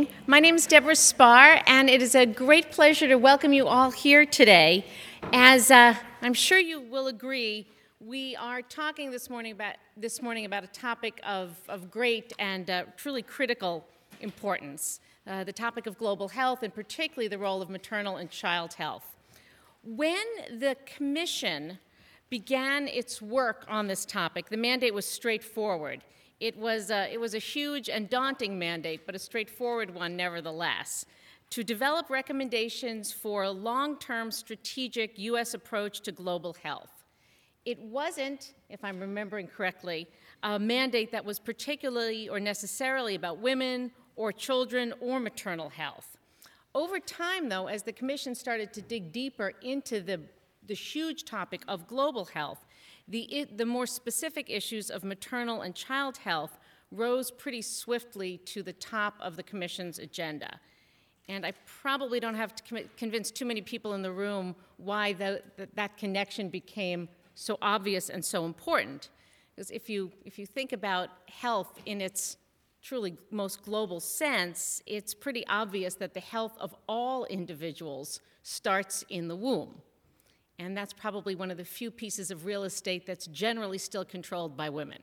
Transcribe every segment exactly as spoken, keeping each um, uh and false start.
My name is Deborah Spar, and it is a great pleasure to welcome you all here today. As uh, I'm sure you will agree, we are talking this morning about this morning about a topic of, of great and uh, truly critical importance, uh, the topic of global health, and particularly the role of maternal and child health. When the Commission began its work on this topic, the mandate was straightforward. It was, a, it was a huge and daunting mandate, but a straightforward one nevertheless, to develop recommendations for a long-term strategic U S approach to global health. It wasn't, if I'm remembering correctly, a mandate that was particularly or necessarily about women or children or maternal health. Over time, though, as the Commission started to dig deeper into the, the huge topic of global health, The, it, the more specific issues of maternal and child health rose pretty swiftly to the top of the Commission's agenda. And I probably don't have to com- convince too many people in the room why the, the, that connection became so obvious and so important. Because if you, if you think about health in its truly most global sense, it's pretty obvious that the health of all individuals starts in the womb. And that's probably one of the few pieces of real estate that's generally still controlled by women.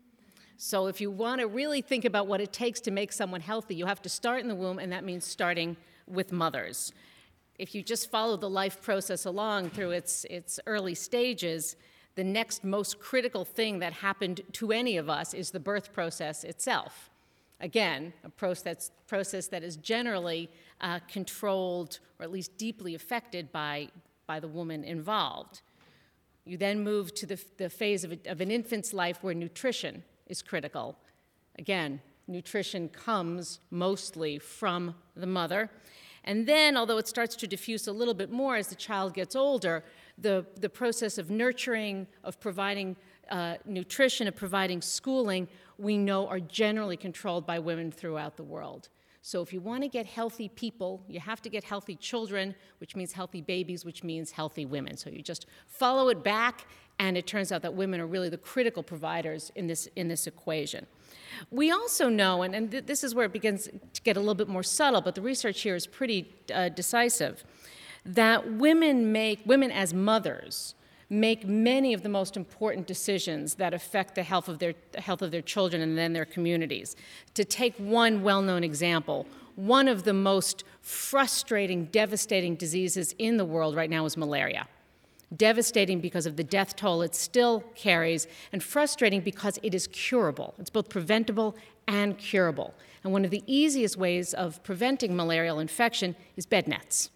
So if you want to really think about what it takes to make someone healthy, you have to start in the womb, and that means starting with mothers. If you just follow the life process along through its, its early stages, the next most critical thing that happened to any of us is the birth process itself. Again, a process, process that is generally uh, controlled or at least deeply affected by by the woman involved. You then move to the, the phase of, a, of an infant's life where nutrition is critical. Again, nutrition comes mostly from the mother. And then, although it starts to diffuse a little bit more as the child gets older, the, the process of nurturing, of providing uh, nutrition, of providing schooling, we know are generally controlled by women throughout the world. So if you want to get healthy people, you have to get healthy children, which means healthy babies, which means healthy women. So you just follow it back, and it turns out that women are really the critical providers in this, in this equation. We also know, and, and th- this is where it begins to get a little bit more subtle, but the research here is pretty uh, decisive, that women make, women as mothers, make many of the most important decisions that affect the health of their the health of their children and then their communities. To take one well-known example, one of the most frustrating, devastating diseases in the world right now is malaria. Devastating because of the death toll it still carries, and frustrating because it is curable. It's both preventable and curable. And one of the easiest ways of preventing malarial infection is bed nets.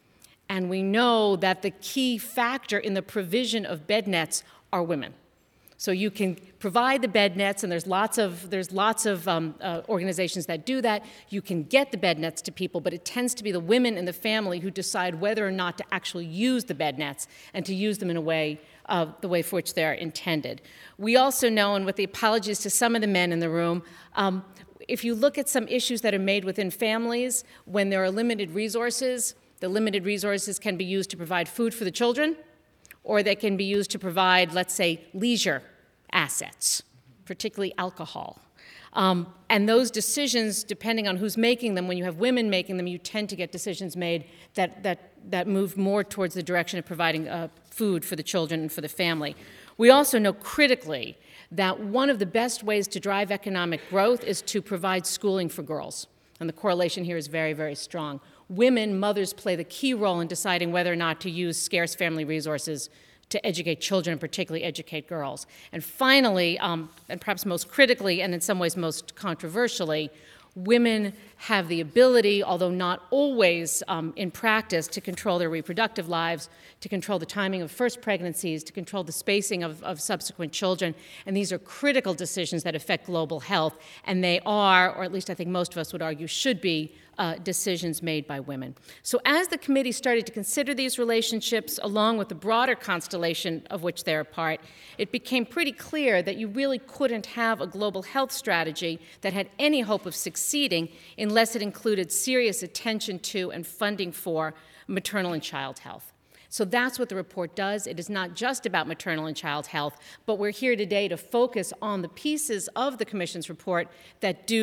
And we know that the key factor in the provision of bed nets are women. So you can provide the bed nets, and there's lots of, there's lots of um, uh, organizations that do that. You can get the bed nets to people, but it tends to be the women in the family who decide whether or not to actually use the bed nets and to use them in a way, uh, the way for which they're intended. We also know, and with the apologies to some of the men in the room, um, if you look at some issues that are made within families, when there are limited resources, the limited resources can be used to provide food for the children, or they can be used to provide, let's say, leisure assets, particularly alcohol. Um, and those decisions, depending on who's making them, when you have women making them, you tend to get decisions made that, that, that move more towards the direction of providing uh, food for the children and for the family. We also know critically that one of the best ways to drive economic growth is to provide schooling for girls. And the correlation here is very, very strong. Women, mothers, play the key role in deciding whether or not to use scarce family resources to educate children, and particularly educate girls. And finally, um, and perhaps most critically, and in some ways most controversially, women have the ability, although not always um, in practice, to control their reproductive lives, to control the timing of first pregnancies, to control the spacing of, of subsequent children. And these are critical decisions that affect global health, and they are, or at least I think most of us would argue should be, Uh, decisions made by women. So as the committee started to consider these relationships, along with the broader constellation of which they're a part, it became pretty clear that you really couldn't have a global health strategy that had any hope of succeeding unless it included serious attention to and funding for maternal and child health. So that's what the report does. It is not just about maternal and child health, but we're here today to focus on the pieces of the Commission's report that do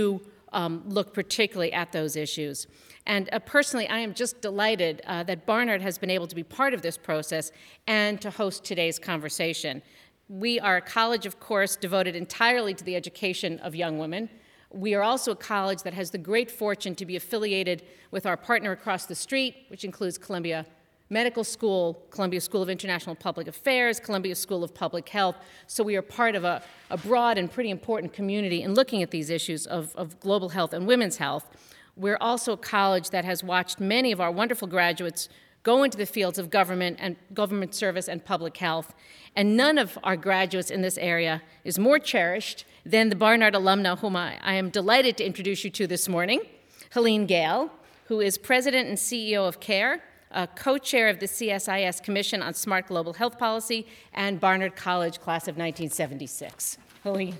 um, look particularly at those issues. And uh, personally, I am just delighted uh, that Barnard has been able to be part of this process and to host today's conversation. We are a college, of course, devoted entirely to the education of young women. We are also a college that has the great fortune to be affiliated with our partner across the street, which includes Columbia Medical School, Columbia School of International Public Affairs, Columbia School of Public Health. So we are part of a, a broad and pretty important community in looking at these issues of, of global health and women's health. We're also a college that has watched many of our wonderful graduates go into the fields of government and government service and public health. And none of our graduates in this area is more cherished than the Barnard alumna whom I, I am delighted to introduce you to this morning, Helene Gayle, who is president and C E O of CARE, uh, co-chair of the C S I S Commission on Smart Global Health Policy, and Barnard College class of nineteen seventy-six. Helene.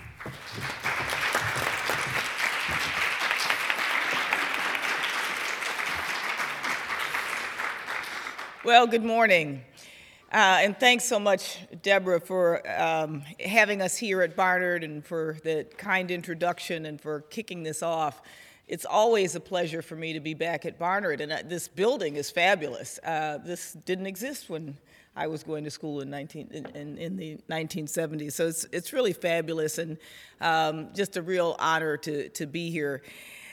Well, good morning. Uh, and thanks so much, Deborah, for um, having us here at Barnard and for the kind introduction and for kicking this off. It's always a pleasure for me to be back at Barnard, and uh, this building is fabulous. Uh, this didn't exist when I was going to school in, nineteen, in, in, in the nineteen seventies, so it's, it's really fabulous and um, just a real honor to, to be here.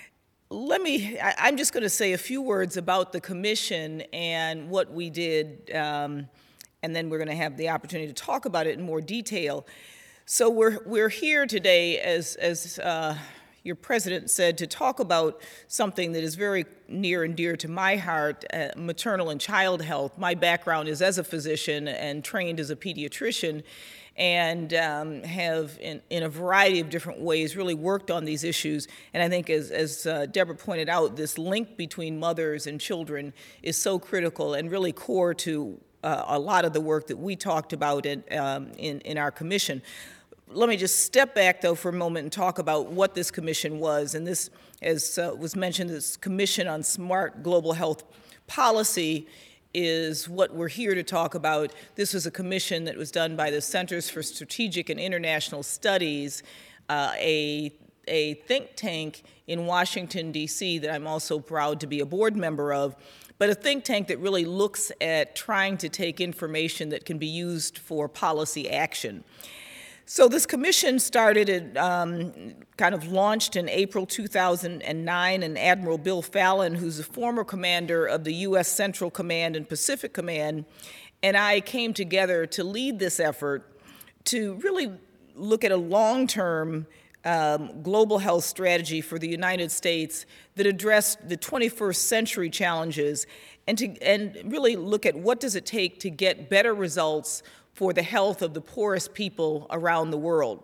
Let me, I, I'm just going to say a few words about the commission and what we did, um, and then we're going to have the opportunity to talk about it in more detail. So we're, we're here today, as, as uh, your president said, to talk about something that is very near and dear to my heart, uh, maternal and child health. My background is as a physician and trained as a pediatrician, and um, have, in, in a variety of different ways, really worked on these issues. And I think, as, as uh, Deborah pointed out, this link between mothers and children is so critical and really core to uh, a lot of the work that we talked about in, um, in, in our commission. Let me just step back, though, for a moment and talk about what this commission was. And this, as uh, was mentioned, this Commission on Smart Global Health Policy is what we're here to talk about. This was a commission that was done by the Centers for Strategic and International Studies, uh, a, a think tank in Washington, D C that I'm also proud to be a board member of, but a think tank that really looks at trying to take information that can be used for policy action. So this commission started, at, um, kind of launched in April two thousand nine, and Admiral Bill Fallon, who's a former commander of the U S Central Command and Pacific Command, and I came together to lead this effort to really look at a long-term um, global health strategy for the United States that addressed the twenty-first century challenges, and to and really look at what does it take to get better results for the health of the poorest people around the world.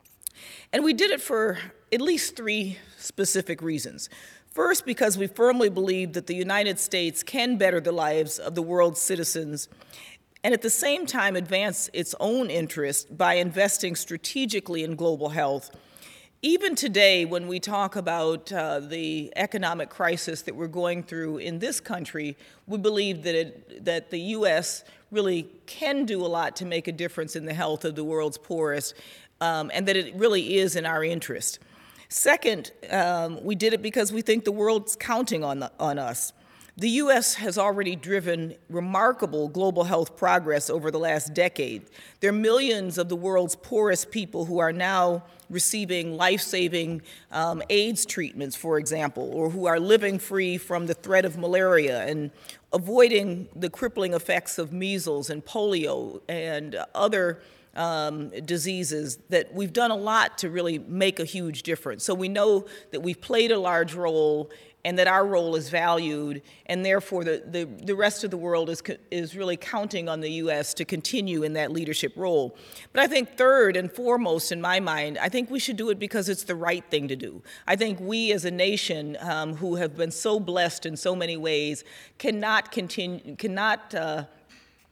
And we did it for at least three specific reasons. First, because we firmly believe that the United States can better the lives of the world's citizens, and at the same time advance its own interest by investing strategically in global health. Even today, when we talk about uh, the economic crisis that we're going through in this country, we believe that, it, that the U S really can do a lot to make a difference in the health of the world's poorest, um, and that it really is in our interest. Second, um, we did it because we think the world's counting on, the, on us. The U S has already driven remarkable global health progress over the last decade. There are millions of the world's poorest people who are now receiving life-saving um, AIDS treatments, for example, or who are living free from the threat of malaria and avoiding the crippling effects of measles and polio and other um, diseases. That we've done a lot to really make a huge difference. So we know that we've played a large role and that our role is valued, and therefore the, the, the rest of the world is, is really counting on the U S to continue in that leadership role. But I think third and foremost in my mind, I think we should do it because it's the right thing to do. I think we as a nation um, who have been so blessed in so many ways cannot continue, cannot uh,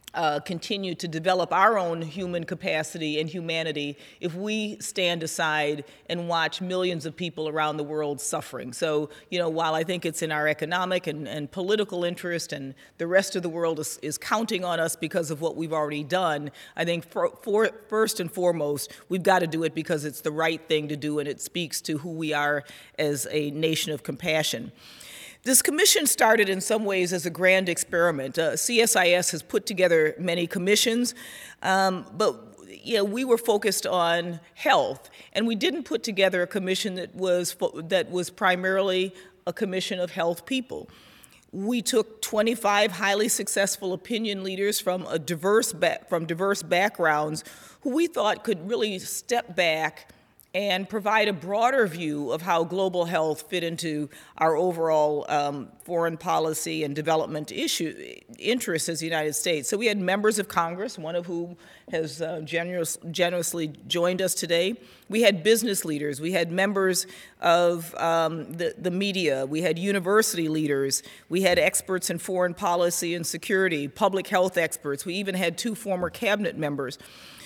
uh, continue to develop our own human capacity and humanity if we stand aside and watch millions of people around the world suffering. So, you know, while I think it's in our economic and, and political interest and the rest of the world is, is counting on us because of what we've already done, I think for, for, first and foremost, we've got to do it because it's the right thing to do and it speaks to who we are as a nation of compassion. This commission started in some ways as a grand experiment. Uh, C S I S has put together many commissions, um, but you know, we were focused on health, and we didn't put together a commission that was, that was primarily a commission of health people. We took twenty-five highly successful opinion leaders from, a diverse ba- from diverse backgrounds who we thought could really step back and provide a broader view of how global health fit into our overall um, foreign policy and development issue interests as the United States. So we had members of Congress, one of whom has uh, generous, generously joined us today. We had business leaders. We had members of um, the, the media. We had university leaders. We had experts in foreign policy and security, public health experts. We even had two former cabinet members.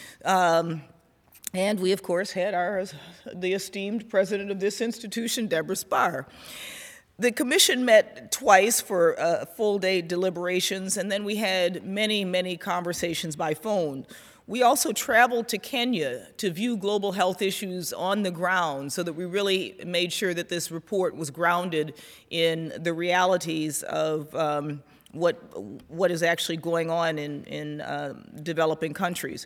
Um, And we, of course, had our, the esteemed president of this institution, Deborah Spar. The commission met twice for uh, full-day deliberations, and then we had many, many conversations by phone. We also traveled to Kenya to view global health issues on the ground so that we really made sure that this report was grounded in the realities of um, what, what is actually going on in, in uh, developing countries.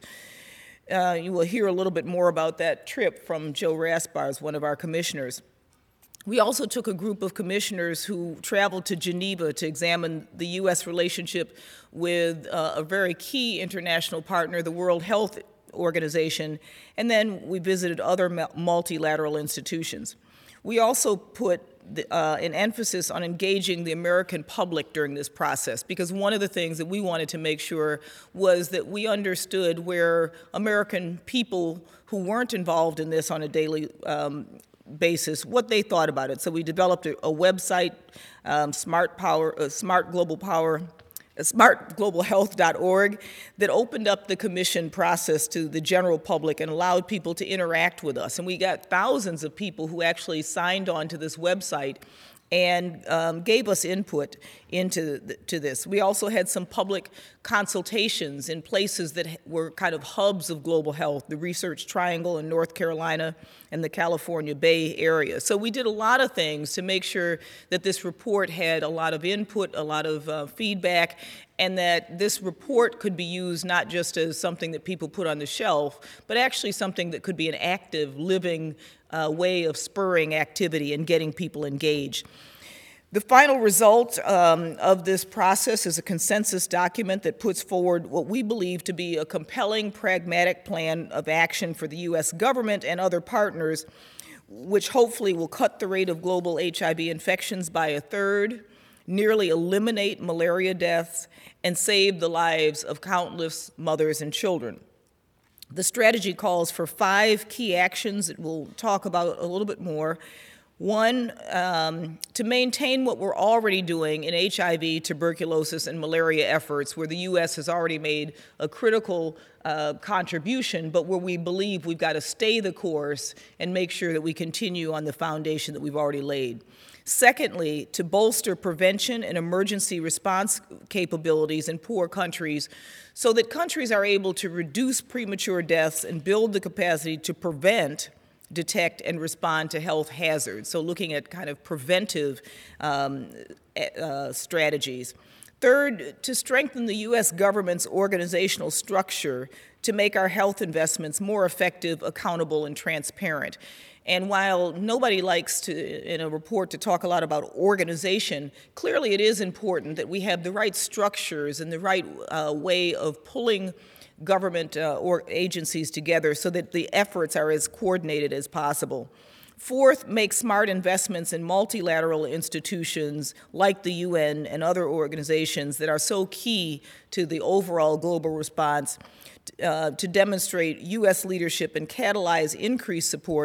Uh, you will hear a little bit more about that trip from Joe Raspars, one of our commissioners. We also took a group of commissioners who traveled to Geneva to examine the U S relationship with uh, a very key international partner, the World Health Organization, and then we visited other multilateral institutions. We also put the, uh, an emphasis on engaging the American public during this process, because one of the things that we wanted to make sure was that we understood where American people who weren't involved in this on a daily um, basis, what they thought about it. So we developed a, a website, um, Smart Power, uh, Smart Global Power, smart global health dot org, that opened up the commission process to the general public and allowed people to interact with us. And we got thousands of people who actually signed on to this website and um, gave us input into the, to this. We also had some public consultations in places that were kind of hubs of global health, the Research Triangle in North Carolina and the California Bay Area. So we did a lot of things to make sure that this report had a lot of input, a lot of uh, feedback, and that this report could be used not just as something that people put on the shelf, but actually something that could be an active, living uh, way of spurring activity and getting people engaged. The final result um, of this process is a consensus document that puts forward what we believe to be a compelling, pragmatic plan of action for the U S government and other partners, which hopefully will cut the rate of global H I V infections by a third, nearly eliminate malaria deaths, and save the lives of countless mothers and children. The strategy calls for five key actions that we'll talk about a little bit more. One, um, to maintain what we're already doing in H I V, tuberculosis, and malaria efforts, where the U S has already made a critical uh, contribution, but where we believe we've got to stay the course and make sure that we continue on the foundation that we've already laid. Secondly, to bolster prevention and emergency response capabilities in poor countries so that countries are able to reduce premature deaths and build the capacity to prevent, detect, and respond to health hazards. So looking at kind of preventive um, uh, strategies. Third, to strengthen the U S government's organizational structure to make our health investments more effective, accountable, and transparent. And while nobody likes to, in a report, to talk a lot about organization, clearly it is important that we have the right structures and the right uh, way of pulling government uh, or agencies together so that the efforts are as coordinated as possible. Fourth, make smart investments in multilateral institutions like the U N and other organizations that are so key to the overall global response uh, to demonstrate U S leadership and catalyze increased support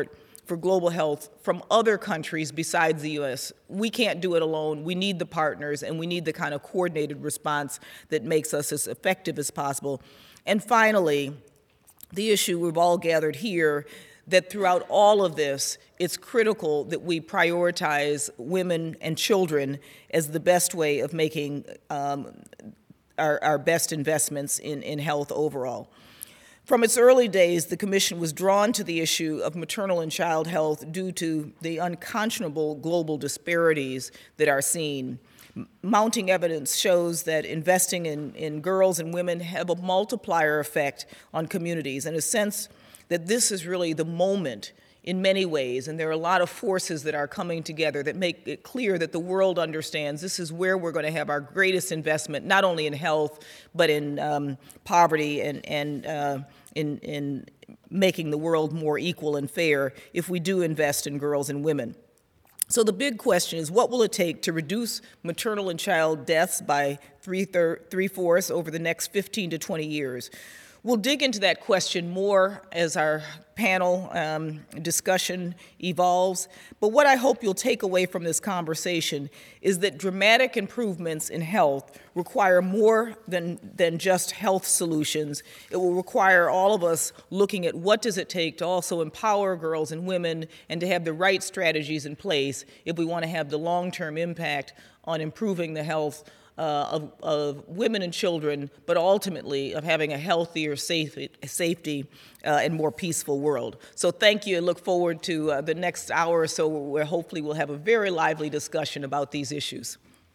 for global health from other countries besides the U S. We can't do it alone. We need the partners, and we need the kind of coordinated response that makes us as effective as possible. And finally, the issue we've all gathered here, that throughout all of this, it's critical that we prioritize women and children as the best way of making um, our, our best investments in, in health overall. From its early days, the Commission was drawn to the issue of maternal and child health due to the unconscionable global disparities that are seen. Mounting evidence shows that investing in, in girls and women have a multiplier effect on communities, in a sense that this is really the moment in many ways, and there are a lot of forces that are coming together that make it clear that the world understands this is where we're going to have our greatest investment, not only in health, but in um, poverty and, and uh, in, in making the world more equal and fair if we do invest in girls and women. So the big question is, what will it take to reduce maternal and child deaths by three-fourths over the next fifteen to twenty years? We'll dig into that question more as our panel um, discussion evolves, but what I hope you'll take away from this conversation is that dramatic improvements in health require more than, than just health solutions. It will require all of us looking at what does it take to also empower girls and women and to have the right strategies in place if we want to have the long-term impact on improving the health Uh, of, of women and children, but ultimately of having a healthier, safe, safety, uh, and more peaceful world. So thank you, and look forward to uh, the next hour or so where hopefully we'll have a very lively discussion about these issues.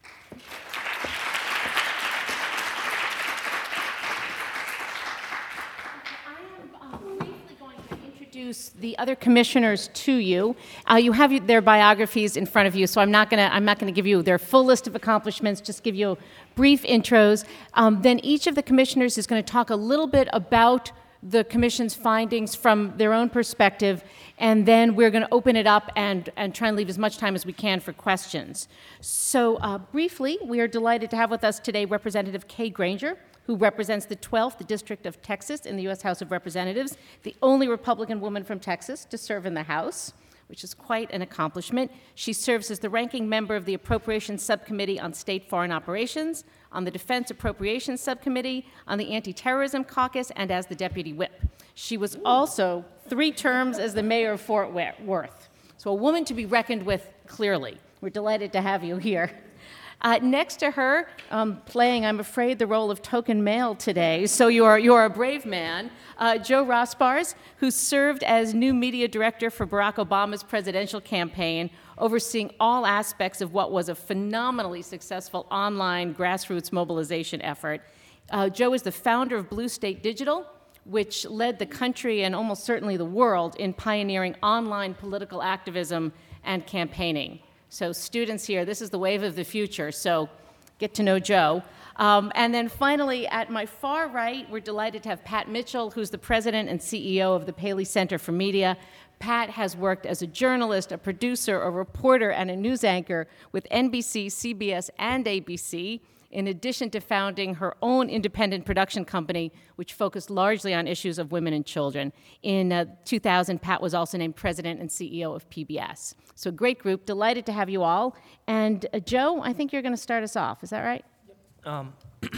Introduce the other commissioners to you. Uh, you have their biographies in front of you, so I'm not going to I'm not going to give you their full list of accomplishments. Just give you brief intros. Um, then each of the commissioners is going to talk a little bit about the commission's findings from their own perspective, and then we're going to open it up and and try and leave as much time as we can for questions. So uh, briefly, we are delighted to have with us today Representative Kay Granger, who represents the twelfth District of Texas in the U S House of Representatives, the only Republican woman from Texas to serve in the House, which is quite an accomplishment. She serves as the ranking member of the Appropriations Subcommittee on State Foreign Operations, on the Defense Appropriations Subcommittee, on the Anti-Terrorism Caucus, and as the Deputy Whip. She was also three terms as the mayor of Fort Worth. So a woman to be reckoned with, clearly. We're delighted to have you here. Uh, next to her, um, playing, I'm afraid, the role of token male today, so you're, you're a brave man, uh, Joe Rossbars, who served as new media director for Barack Obama's presidential campaign, overseeing all aspects of what was a phenomenally successful online grassroots mobilization effort. Uh, Joe is the founder of Blue State Digital, which led the country and almost certainly the world in pioneering online political activism and campaigning. So students here, this is the wave of the future, so get to know Joe. Um, and then finally, at my far right, we're delighted to have Pat Mitchell, who's the president and C E O of the Paley Center for Media. Pat has worked as a journalist, a producer, a reporter, and a news anchor with N B C, C B S, and A B C, in addition to founding her own independent production company, which focused largely on issues of women and children. In uh, two thousand, Pat was also named president and C E O of P B S. So great group, delighted to have you all. And uh, Joe, I think you're going to start us off. Is that right? Um,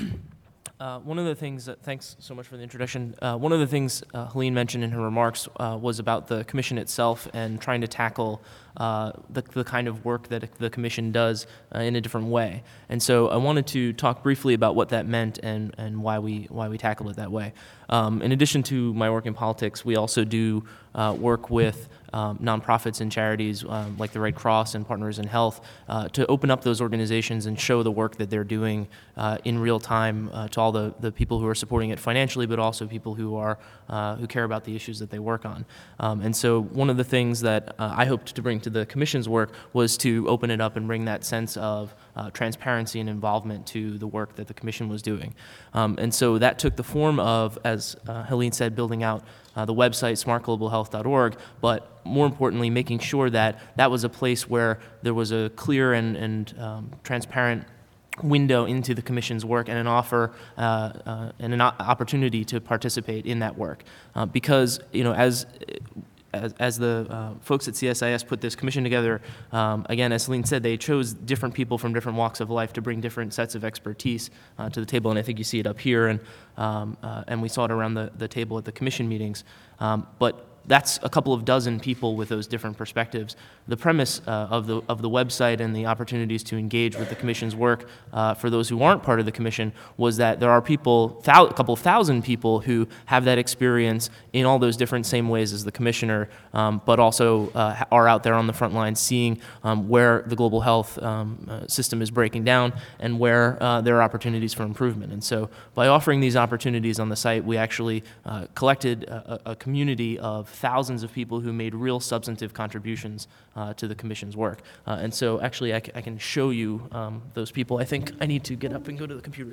uh, one of the things, that, thanks so much for the introduction. Uh, one of the things uh, Helene mentioned in her remarks uh, was about the commission itself and trying to tackle uh, the, the kind of work that the commission does uh, in a different way. And so I wanted to talk briefly about what that meant and, and why we why we tackle it that way. Um, in addition to my work in politics, we also do uh, work with um, nonprofits and charities um, like the Red Cross and Partners in Health uh, to open up those organizations and show the work that they're doing uh, in real time uh, to all the, the people who are supporting it financially, but also people who are uh, who care about the issues that they work on. Um, and so one of the things that uh, I hoped to bring to the Commission's work was to open it up and bring that sense of uh, transparency and involvement to the work that the Commission was doing. Um, and so that took the form of, as uh, Helene said, building out uh, the website smart global health dot org, but more importantly, making sure that that was a place where there was a clear and, and um, transparent window into the Commission's work and an offer uh, uh, and an opportunity to participate in that work. Uh, because, you know, as as, as the uh, folks at C S I S put this commission together, um, again, as Celine said, they chose different people from different walks of life to bring different sets of expertise uh, to the table, and I think you see it up here, and um, uh, and we saw it around the, the table at the commission meetings. Um, but that's a couple of dozen people with those different perspectives. The premise uh, of the of the website and the opportunities to engage with the commission's work uh, for those who aren't part of the commission was that there are people, thou- a couple of thousand people who have that experience in all those different same ways as the commissioner, um, but also uh, are out there on the front lines seeing um, where the global health um, uh, system is breaking down and where uh, there are opportunities for improvement. And so by offering these opportunities on the site, we actually uh, collected a, a community of thousands of people who made real substantive contributions uh, to the commission's work. Uh, and so actually I, c- I can show you um, those people. I think I need to get up and go to the computer.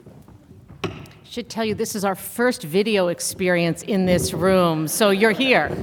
Should tell you this is our first video experience in this room, so you're here.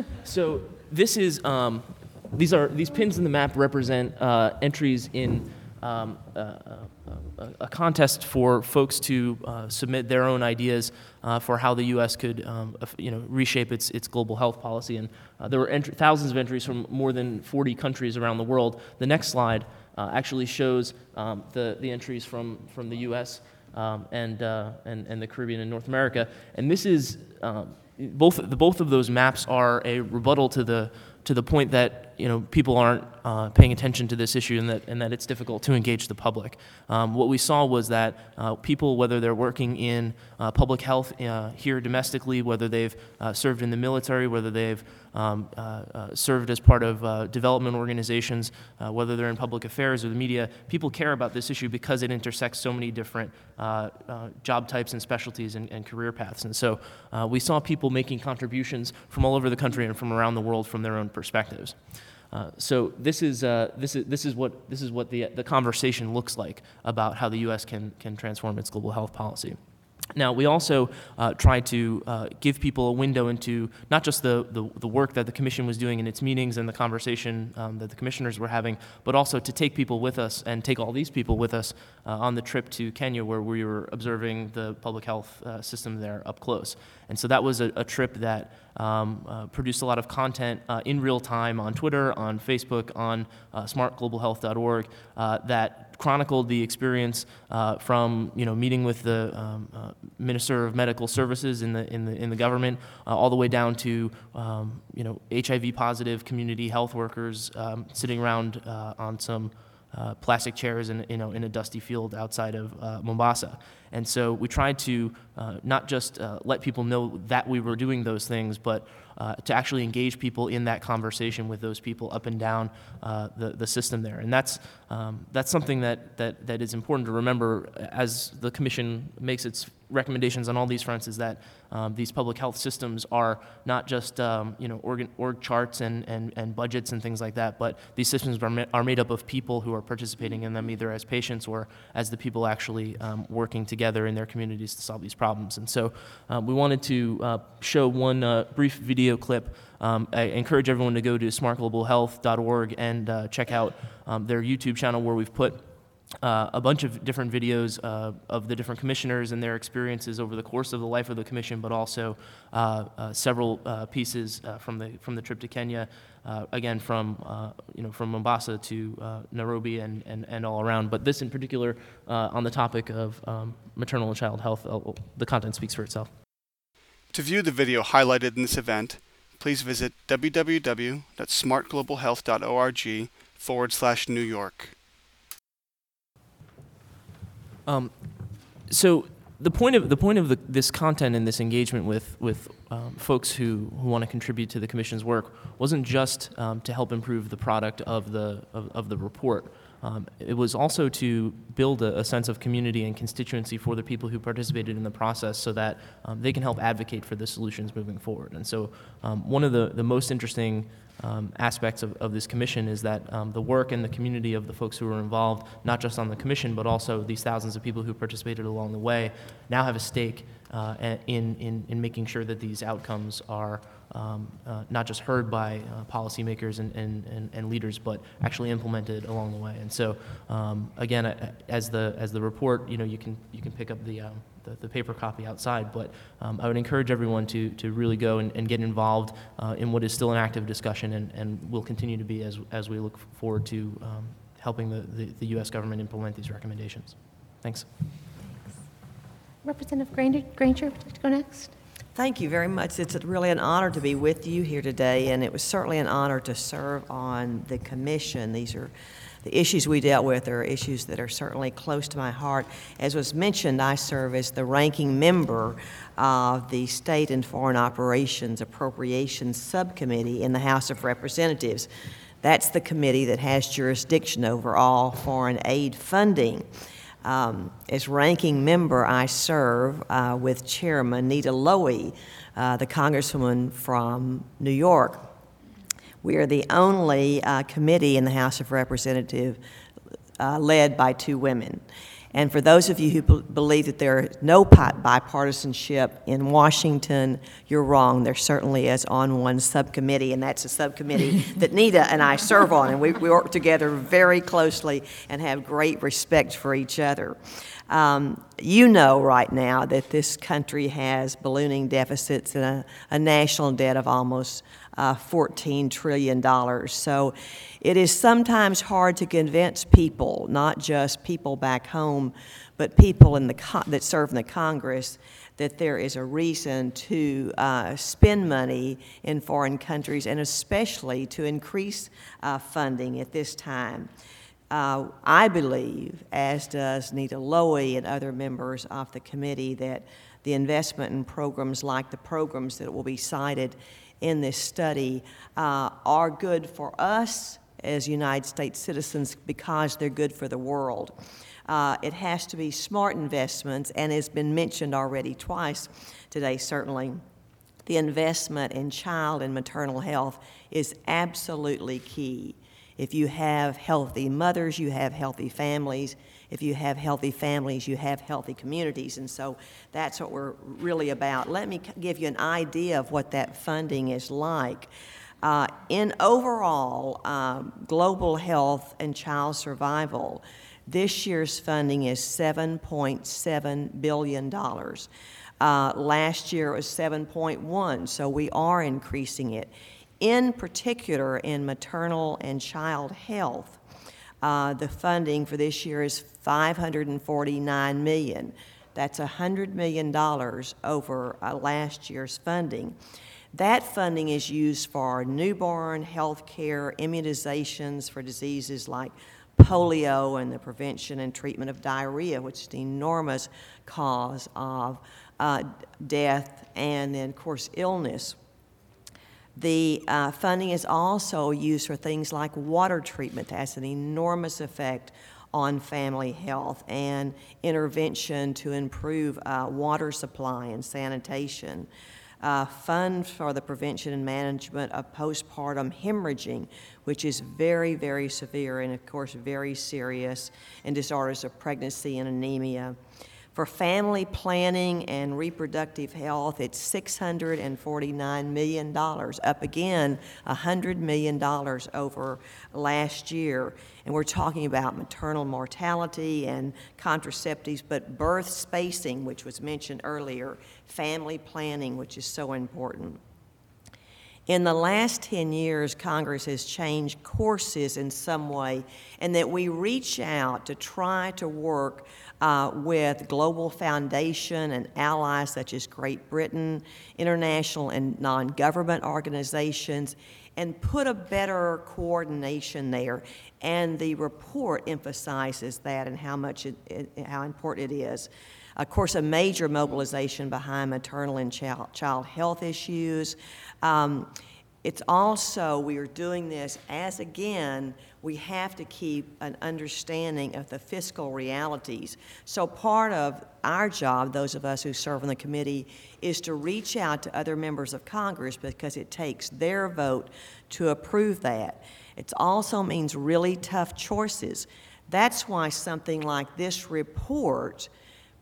So this is, um, these are, these pins in the map represent uh, entries in um, uh, uh, a, a contest for folks to uh, submit their own ideas uh, for how the U S could, um, you know, reshape its its global health policy. And uh, there were entry, thousands of entries from more than forty countries around the world. The next slide uh, actually shows um, the the entries from from the U S um, and uh, and and the Caribbean and North America. And this is um, both the both of those maps are a rebuttal to the to the point that, you know, people aren't uh, paying attention to this issue and that and that it's difficult to engage the public. Um, what we saw was that uh, people, whether they're working in uh, public health uh, here domestically, whether they've uh, served in the military, whether they've um, uh, uh, served as part of uh, development organizations, uh, whether they're in public affairs or the media, people care about this issue because it intersects so many different uh, uh, job types and specialties and, and career paths. And so uh, we saw people making contributions from all over the country and from around the world from their own perspectives. Uh, so this is uh, this is this is what this is what the the conversation looks like about how the U S can can transform its global health policy. Now, we also uh, tried to uh, give people a window into not just the, the, the work that the Commission was doing in its meetings and the conversation um, that the commissioners were having, but also to take people with us and take all these people with us uh, on the trip to Kenya, where we were observing the public health uh, system there up close. And so that was a, a trip that um, uh, produced a lot of content uh, in real time on Twitter, on Facebook, on uh, smart global health dot org uh, that chronicled the experience uh, from, you know, meeting with the um, uh, Minister of Medical Services in the in the in the government, uh, all the way down to um, you know, H I V positive community health workers um, sitting around uh, on some uh, plastic chairs in, you know, in a dusty field outside of uh, Mombasa. And so we tried to uh, not just uh, let people know that we were doing those things, but uh, to actually engage people in that conversation with those people up and down uh, the, the system there. And that's, um, that's something that, that, that is important to remember as the Commission makes its recommendations on all these fronts, is that um, these public health systems are not just um, you know, org, org charts and, and, and budgets and things like that, but these systems are, ma- are made up of people who are participating in them either as patients or as the people actually um, working together in their communities to solve these problems. And so um, we wanted to uh, show one uh, brief video clip. Um, I encourage everyone to go to smart global health dot org and uh, check out um, their YouTube channel, where we've put Uh, a bunch of different videos uh, of the different commissioners and their experiences over the course of the life of the commission, but also uh, uh, several uh, pieces uh, from the from the trip to Kenya, uh, again from uh, you know from Mombasa to uh, Nairobi and, and, and all around. But this in particular uh, on the topic of um, maternal and child health, uh, the content speaks for itself. To view the video highlighted in this event, please visit w w w dot smart global health dot org forward slash New York. Um, so the point of the point of the, this content and this engagement with with um, folks who, who want to contribute to the Commission's work wasn't just um, to help improve the product of the of, of the report. Um, it was also to build a, a sense of community and constituency for the people who participated in the process, so that um, they can help advocate for the solutions moving forward. And so um, one of the, the most interesting um, aspects of, of this commission is that um, the work and the community of the folks who were involved, not just on the commission, but also these thousands of people who participated along the way, now have a stake uh, in, in, in making sure that these outcomes are Um, uh, not just heard by uh, policymakers and, and, and, and leaders, but actually implemented along the way. And so, um, again, uh, as the as the report, you know, you can you can pick up the um, the, the paper copy outside. But um, I would encourage everyone to, to really go and, and get involved uh, in what is still an active discussion and, and will continue to be as, as we look forward to um, helping the, the, the U S government implement these recommendations. Thanks. Representative Granger, Granger, would you like to go next? Thank you very much. It's really an honor to be with you here today, and it was certainly an honor to serve on the commission. These are the issues we dealt with are issues that are certainly close to my heart. As was mentioned, I serve as the ranking member of the State and Foreign Operations Appropriations Subcommittee in the House of Representatives. That's the committee that has jurisdiction over all foreign aid funding. Um, as ranking member, I serve uh, with Chairman Nita Lowey, uh, the Congresswoman from New York. We are the only uh, committee in the House of Representatives uh, led by two women. And for those of you who b- believe that there is no bipartisanship in Washington, you're wrong. There certainly is on one subcommittee, and that's a subcommittee that Nita and I serve on, and we, we work together very closely and have great respect for each other. Um, you know right now that this country has ballooning deficits and a, a national debt of almost uh, fourteen trillion dollars. So it is sometimes hard to convince people, not just people back home, but people in the co- that serve in the Congress, that there is a reason to uh, spend money in foreign countries, and especially to increase uh, funding at this time. Uh, I believe, as does Nita Lowey and other members of the committee, that the investment in programs like the programs that will be cited in this study uh, are good for us as United States citizens because they're good for the world. Uh, it has to be smart investments, and has been mentioned already twice today, certainly. The investment in child and maternal health is absolutely key. If you have healthy mothers, you have healthy families. If you have healthy families, you have healthy communities. And so that's what we're really about. Let me give you an idea of what that funding is like. Uh, in overall um, global health and child survival, this year's funding is seven point seven billion dollars. Uh, last year it was seven point one, so we are increasing it. In particular, in maternal and child health, uh, the funding for this year is five hundred forty-nine million dollars. That's one hundred million dollars over uh, last year's funding. That funding is used for newborn health care, immunizations for diseases like polio, and the prevention and treatment of diarrhea, which is an enormous cause of uh, death and then, of course, illness. The uh, funding is also used for things like water treatment. That has an enormous effect on family health, and intervention to improve uh, water supply and sanitation. Uh, funds for the prevention and management of postpartum hemorrhaging, which is very, very severe and, of course, very serious, and disorders of pregnancy and anemia. For family planning and reproductive health, it's six hundred forty-nine million dollars, up again one hundred million dollars over last year. And we're talking about maternal mortality and contraceptives, but birth spacing, which was mentioned earlier, family planning, which is so important. In the last ten years, Congress has changed courses in some way, and that we reach out to try to work uh, with Global Foundation and allies such as Great Britain, international and non-government organizations, and put a better coordination there. And the report emphasizes that and how much it, it, how important it is. Of course, a major mobilization behind maternal and child, child health issues. Um, it's also, we are doing this as, again, we have to keep an understanding of the fiscal realities. So part of our job, those of us who serve on the committee, is to reach out to other members of Congress because it takes their vote to approve that. It also means really tough choices. That's why something like this report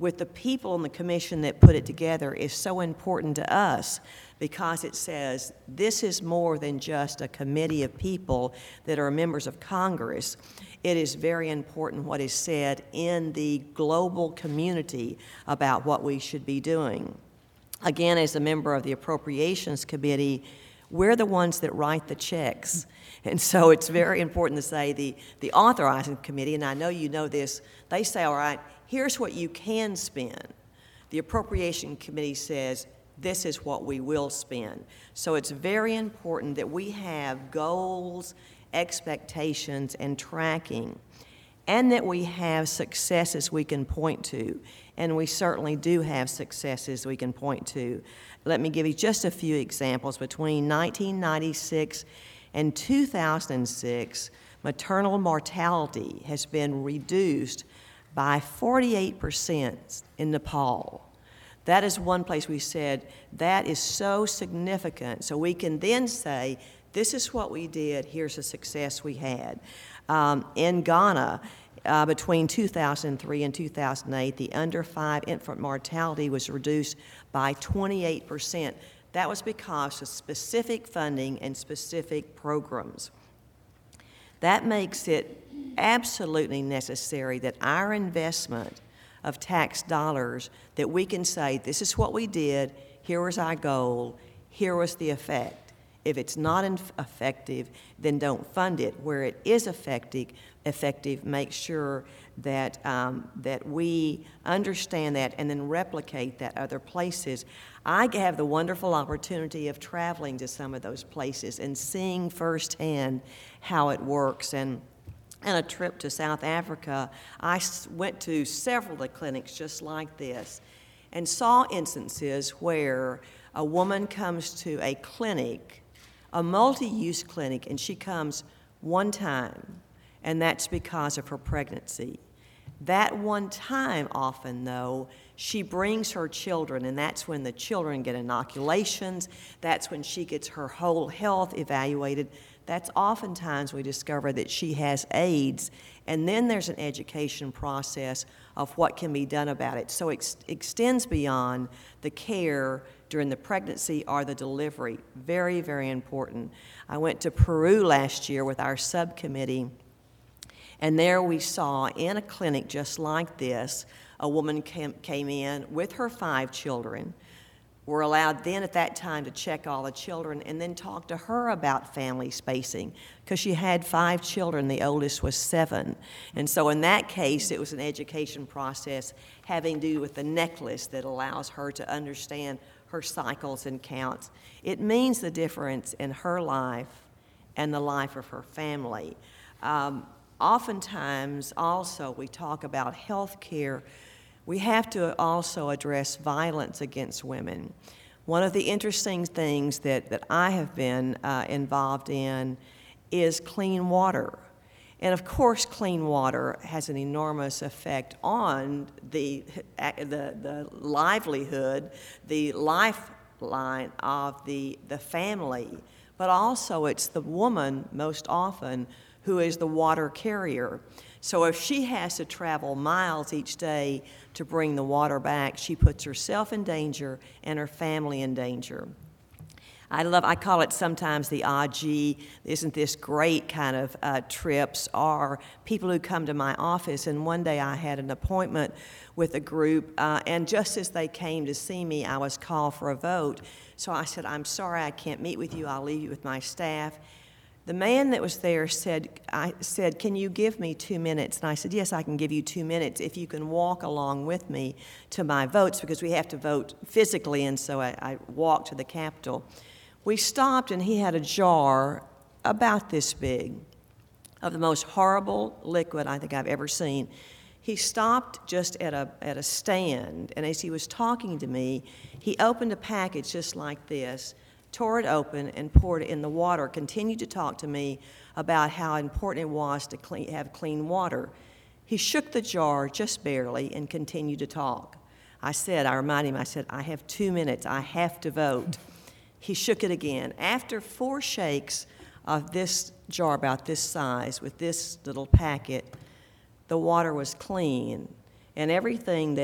with the people on the commission that put it together is so important to us because it says this is more than just a committee of people that are members of Congress. It is very important what is said in the global community about what we should be doing. Again, as a member of the Appropriations Committee, we're the ones that write the checks. And so it's very important to say the, the authorizing committee, and I know you know this, they say, all right, here's what you can spend. The appropriation committee says, this is what we will spend. So it's very important that we have goals, expectations, and tracking, and that we have successes we can point to. And we certainly do have successes we can point to. Let me give you just a few examples. Between nineteen ninety-six and two thousand six, maternal mortality has been reduced by forty-eight percent in Nepal. That is one place we said that is so significant. So we can then say, this is what we did, here's the success we had. Um, in Ghana, uh, between two thousand three and two thousand eight, the under five infant mortality was reduced by twenty-eight percent. That was because of specific funding and specific programs. That makes it absolutely necessary that our investment of tax dollars, that we can say, this is what we did, here was our goal, here was the effect. If it's not effective, then don't fund it. Where it is effective, effective, make sure that, um, that we understand that and then replicate that other places. I have the wonderful opportunity of traveling to some of those places and seeing firsthand how it works. And on a trip to South Africa, I went to several of the clinics just like this and saw instances where a woman comes to a clinic, a multi-use clinic, and she comes one time, and that's because of her pregnancy. That one time often, though, she brings her children, and that's when the children get inoculations. That's when she gets her whole health evaluated. That's oftentimes we discover that she has AIDS, and then there's an education process of what can be done about it. So it ex- extends beyond the care during the pregnancy or the delivery. Very, very important. I went to Peru last year with our subcommittee, and there we saw in a clinic just like this, a woman came, came in with her five children. We're allowed then at that time to check all the children and then talk to her about family spacing because she had five children, the oldest was seven. And so in that case, it was an education process having to do with the necklace that allows her to understand her cycles and counts. It means the difference in her life and the life of her family. Um, oftentimes, also, we talk about health care. We have to also address violence against women. One of the interesting things that, that I have been uh, involved in is clean water. And of course, clean water has an enormous effect on the, the, the livelihood, the lifeline of the, the family, but also it's the woman most often who is the water carrier. So if she has to travel miles each day to bring the water back, she puts herself in danger and her family in danger. I love, I call it sometimes the A G, isn't this great kind of uh, trips, or people who come to my office. And one day I had an appointment with a group, uh, and just as they came to see me, I was called for a vote. So I said, I'm sorry, I can't meet with you, I'll leave you with my staff. The man that was there said, I said, can you give me two minutes? And I said, yes, I can give you two minutes if you can walk along with me to my votes, because we have to vote physically, and so I, I walked to the Capitol. We stopped, and he had a jar about this big of the most horrible liquid I think I've ever seen. He stopped just at a, at a stand, and as he was talking to me, he opened a package just like this, tore it open and poured it in the water, continued to talk to me about how important it was to clean, have clean water. He shook the jar just barely and continued to talk. I said, I reminded him, I said, I have two minutes, I have to vote. He shook it again. After four shakes of this jar about this size with this little packet, the water was clean, and everything that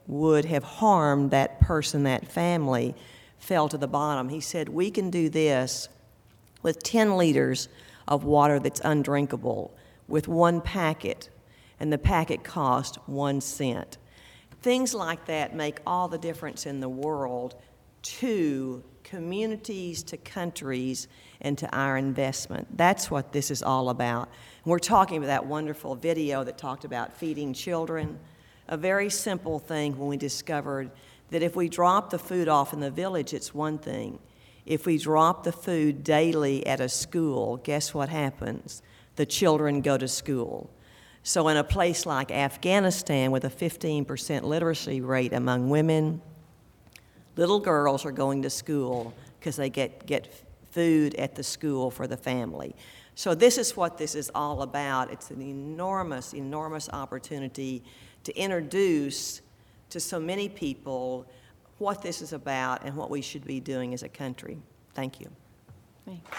would have harmed that person, that family, fell to the bottom. He said, we can do this with ten liters of water that's undrinkable with one packet, and the packet cost one cent. Things like that make all the difference in the world to communities, to countries, and to our investment. That's what this is all about. And we're talking about that wonderful video that talked about feeding children, a very simple thing when we discovered that if we drop the food off in the village, it's one thing. If we drop the food daily at a school, guess what happens? The children go to school. So in a place like Afghanistan with a fifteen percent literacy rate among women, little girls are going to school because they get, get food at the school for the family. So this is what this is all about. It's an enormous, enormous opportunity to introduce to so many people what this is about and what we should be doing as a country. Thank you. Thanks.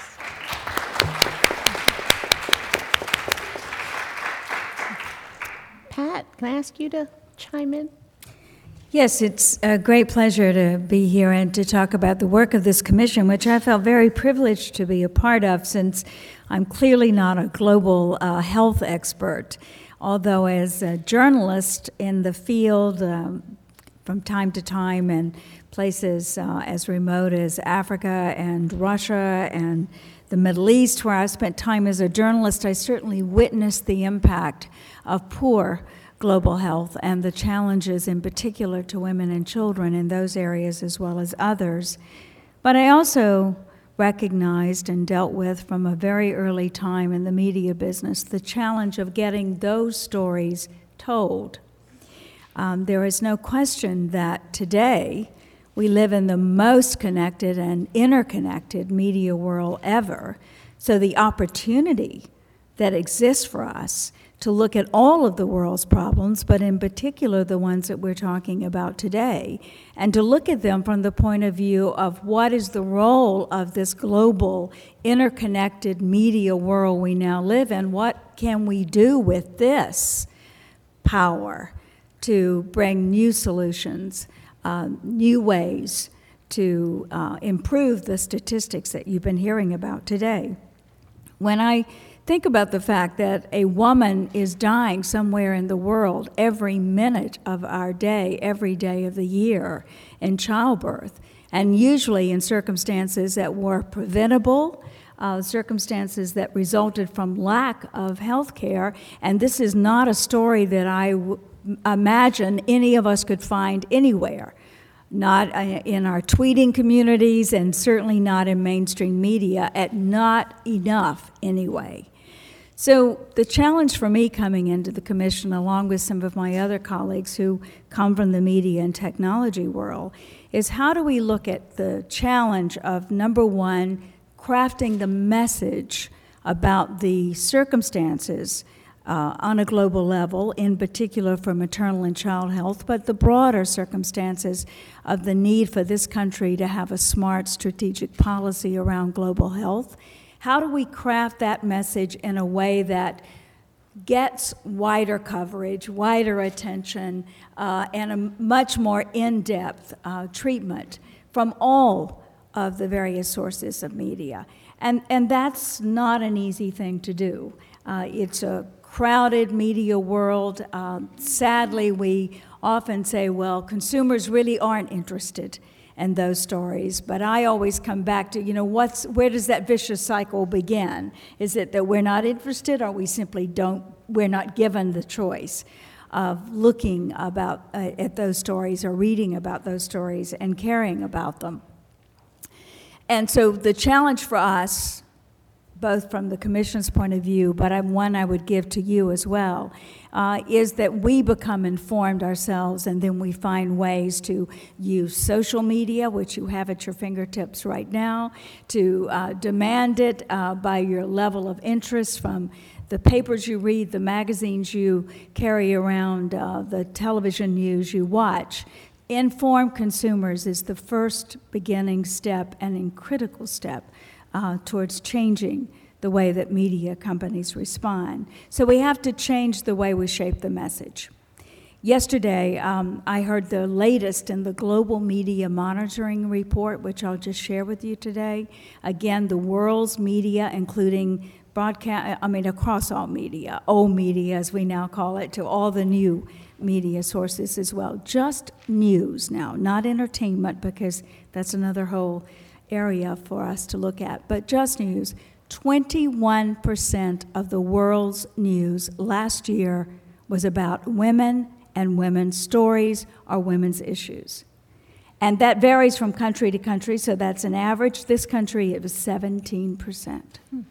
Pat, can I ask you to chime in? Yes, it's a great pleasure to be here and to talk about the work of this commission, which I felt very privileged to be a part of, since I'm clearly not a global uh, health expert. Although as a journalist in the field um, from time to time in places uh, as remote as Africa and Russia and the Middle East, where I spent time as a journalist, I certainly witnessed the impact of poor global health and the challenges in particular to women and children in those areas as well as others. But I also recognized and dealt with from a very early time in the media business the challenge of getting those stories told. Um, there is no question that today we live in the most connected and interconnected media world ever. So the opportunity that exists for us to look at all of the world's problems, but in particular the ones that we're talking about today, and to look at them from the point of view of what is the role of this global, interconnected media world we now live in. What can we do with this power to bring new solutions, uh, new ways to uh, improve the statistics that you've been hearing about today? When I think about the fact that a woman is dying somewhere in the world every minute of our day, every day of the year in childbirth, and usually in circumstances that were preventable, uh, circumstances that resulted from lack of health care, and this is not a story that I w- imagine any of us could find anywhere. Not in our tweeting communities and certainly not in mainstream media, at not enough anyway. So the challenge for me coming into the commission, along with some of my other colleagues who come from the media and technology world, is how do we look at the challenge of, number one, crafting the message about the circumstances Uh, on a global level, in particular for maternal and child health, but the broader circumstances of the need for this country to have a smart strategic policy around global health. How do we craft that message in a way that gets wider coverage, wider attention, uh, and a much more in-depth uh, treatment from all of the various sources of media? And, and that's not an easy thing to do. Uh, it's a crowded media world. Uh, sadly, we often say, well, consumers really aren't interested in those stories. But I always come back to, you know, what's, where does that vicious cycle begin? Is it that we're not interested, or we simply don't, we're not given the choice of looking about uh, at those stories or reading about those stories and caring about them? And so the challenge for us, both from the Commission's point of view, but I'm one I would give to you as well, uh, is that we become informed ourselves, and then we find ways to use social media, which you have at your fingertips right now, to uh, demand it uh, by your level of interest from the papers you read, the magazines you carry around, uh, the television news you watch. Informed consumers is the first beginning step and a critical step Uh, towards changing the way that media companies respond. So we have to change the way we shape the message. Yesterday, um, I heard the latest in the Global Media Monitoring Report, which I'll just share with you today. Again, the world's media, including broadcast, I mean, across all media, old media, as we now call it, to all the new media sources as well. Just news now, not entertainment, because that's another whole area for us to look at, but just news. twenty-one percent of the world's news last year was about women and women's stories or women's issues. And that varies from country to country, so that's an average. This country, it was seventeen percent. Hmm.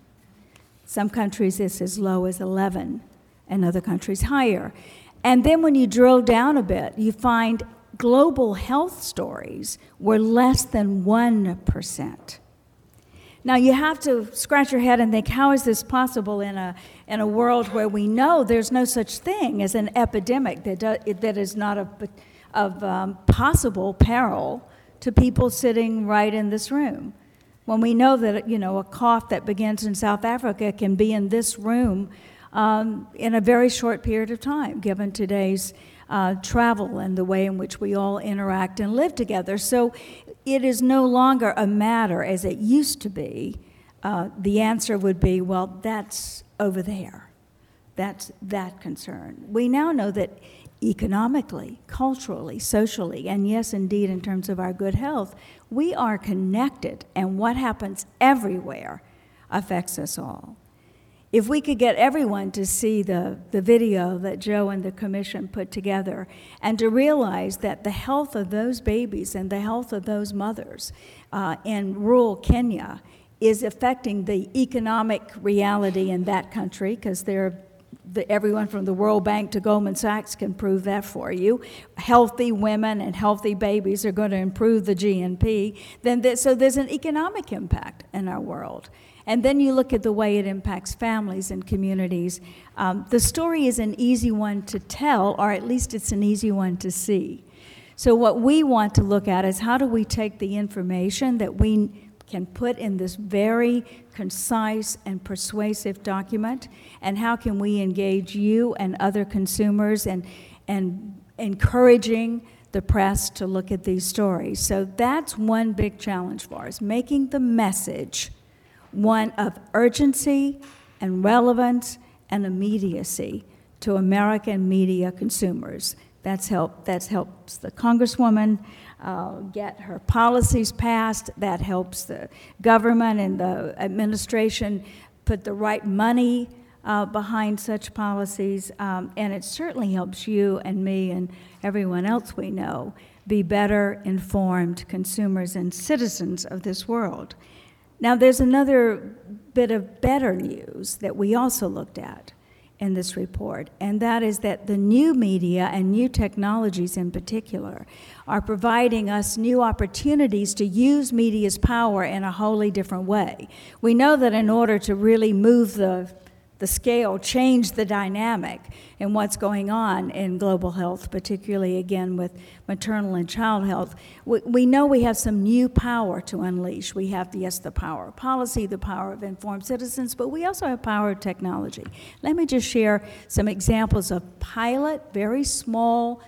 Some countries, it's as low as eleven, and other countries higher. And then when you drill down a bit, you find global health stories were less than one percent. Now, you have to scratch your head and think, how is this possible in a in a world where we know there's no such thing as an epidemic that do, that is not of, of um, possible peril to people sitting right in this room? When we know that, you know, a cough that begins in South Africa can be in this room um, in a very short period of time, given today's uh, travel and the way in which we all interact and live together. So it is no longer a matter, as it used to be. Uh, the answer would be, well, that's over there. That's that concern. We now know that economically, culturally, socially, and yes, indeed, in terms of our good health, we are connected, and what happens everywhere affects us all. If we could get everyone to see the, the video that Joe and the commission put together and to realize that the health of those babies and the health of those mothers uh, in rural Kenya is affecting the economic reality in that country, because they're The, everyone from the World Bank to Goldman Sachs can prove that for you. Healthy women and healthy babies are going to improve the G N P. Then there, so there's an economic impact in our world. And then you look at the way it impacts families and communities. Um, the story is an easy one to tell, or at least it's an easy one to see. So what we want to look at is how do we take the information that we can put in this very concise and persuasive document, and how can we engage you and other consumers and, and encouraging the press to look at these stories. So that's one big challenge for us, making the message one of urgency and relevance and immediacy to American media consumers. That's helped, that helps the Congresswoman uh, get her policies passed. That helps the government and the administration put the right money uh, behind such policies. Um, and it certainly helps you and me and everyone else we know be better informed consumers and citizens of this world. Now, there's another bit of better news that we also looked at in this report, and that is that the new media and new technologies in particular are providing us new opportunities to use media's power in a wholly different way. We know that in order to really move the the scale, change the dynamic in what's going on in global health, particularly, again, with maternal and child health. We, we know we have some new power to unleash. We have, yes, the power of policy, the power of informed citizens, but we also have power of technology. Let me just share some examples of pilot, very small,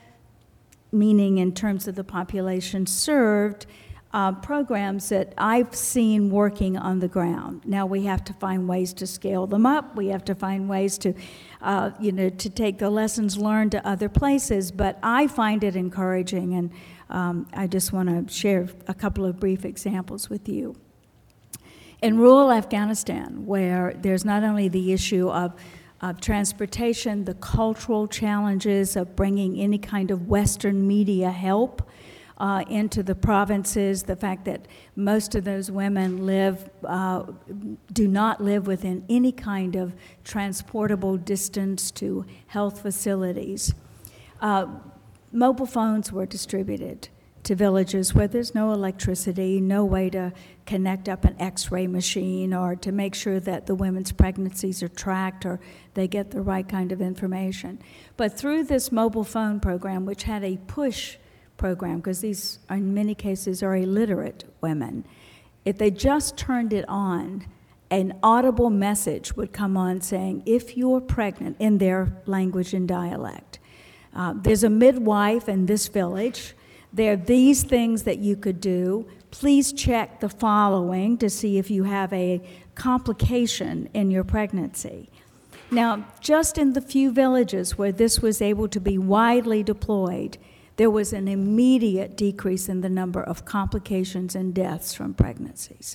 meaning in terms of the population served, Uh, programs that I've seen working on the ground. Now we have to find ways to scale them up. We have to find ways to, uh, you know, to take the lessons learned to other places. But I find it encouraging, and um, I just want to share a couple of brief examples with you. In rural Afghanistan, where there's not only the issue of of transportation, the cultural challenges of bringing any kind of Western media help Uh, into the provinces, the fact that most of those women live, uh, do not live within any kind of transportable distance to health facilities. Uh, mobile phones were distributed to villages where there's no electricity, no way to connect up an x-ray machine or to make sure that the women's pregnancies are tracked or they get the right kind of information. But through this mobile phone program, which had a push program, because these, in many cases, are illiterate women. If they just turned it on, an audible message would come on saying, if you're pregnant, in their language and dialect, Uh, there's a midwife in this village. There are these things that you could do. Please check the following to see if you have a complication in your pregnancy. Now, just in the few villages where this was able to be widely deployed, there was an immediate decrease in the number of complications and deaths from pregnancies.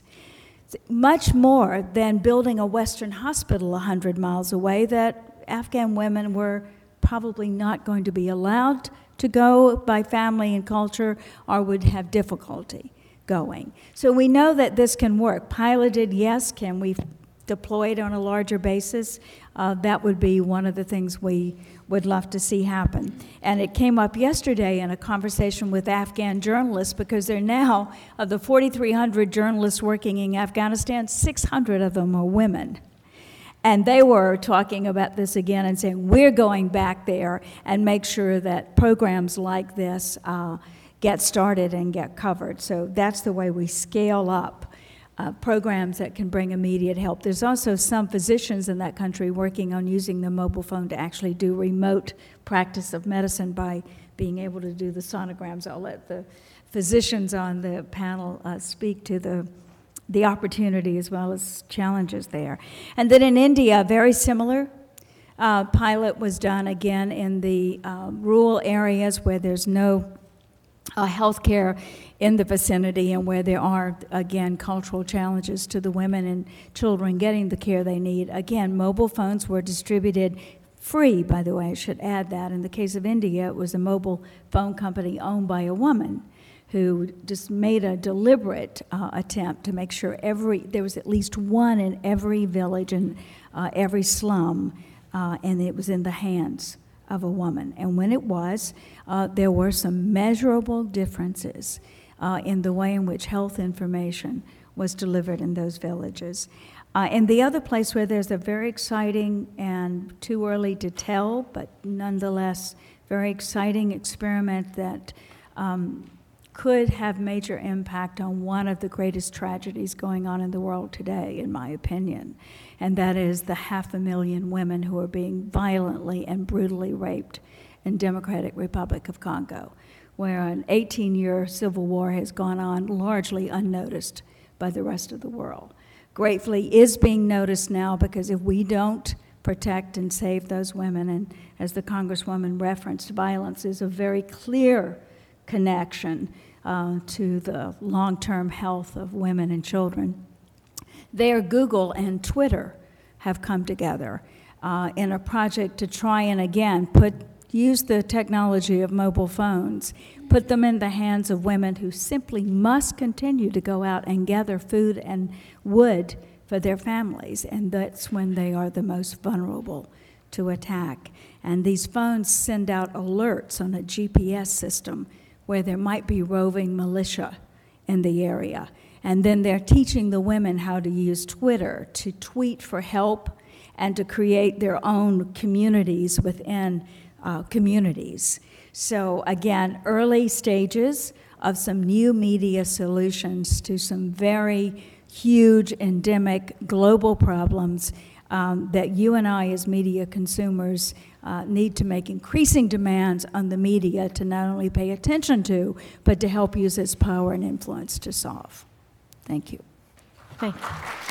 Much more than building a Western hospital one hundred miles away that Afghan women were probably not going to be allowed to go by family and culture or would have difficulty going. So we know that this can work. Piloted, yes. Can we deploy it on a larger basis? Uh, that would be one of the things we would love to see happen. And it came up yesterday in a conversation with Afghan journalists, because there are now, of the forty-three hundred journalists working in Afghanistan, six hundred of them are women. And they were talking about this again and saying, we're going back there and make sure that programs like this uh, get started and get covered. So that's the way we scale up uh, programs that can bring immediate help. There's also some physicians in that country working on using the mobile phone to actually do remote practice of medicine by being able to do the sonograms. I'll let the physicians on the panel uh, speak to the the opportunity as well as challenges there. And then in India, very similar. Uh, pilot was done again in the uh, rural areas where there's no uh, health care in the vicinity and where there are, again, cultural challenges to the women and children getting the care they need. Again, mobile phones were distributed free, by the way, I should add that. In the case of India, it was a mobile phone company owned by a woman who just made a deliberate uh, attempt to make sure every there was at least one in every village and uh, every slum, uh, and it was in the hands of a woman. And when it was, uh, there were some measurable differences uh, in the way in which health information was delivered in those villages. Uh, and the other place where there's a very exciting and too early to tell, but nonetheless very exciting experiment that um, could have major impact on one of the greatest tragedies going on in the world today, in my opinion, and that is the half a million women who are being violently and brutally raped in Democratic Republic of Congo, where an eighteen-year civil war has gone on largely unnoticed by the rest of the world. Gratefully is being noticed now, because if we don't protect and save those women, and as the Congresswoman referenced, violence is a very clear connection uh, to the long-term health of women and children. There, Google and Twitter have come together uh, in a project to try and, again, put use the technology of mobile phones, put them in the hands of women who simply must continue to go out and gather food and wood for their families, and that's when they are the most vulnerable to attack. And these phones send out alerts on a G P S system where there might be roving militia in the area. And then they're teaching the women how to use Twitter to tweet for help and to create their own communities within uh, communities. So again, early stages of some new media solutions to some very huge endemic global problems um, that you and I as media consumers Uh, need to make increasing demands on the media to not only pay attention to, but to help use its power and influence to solve. Thank you. Thank you.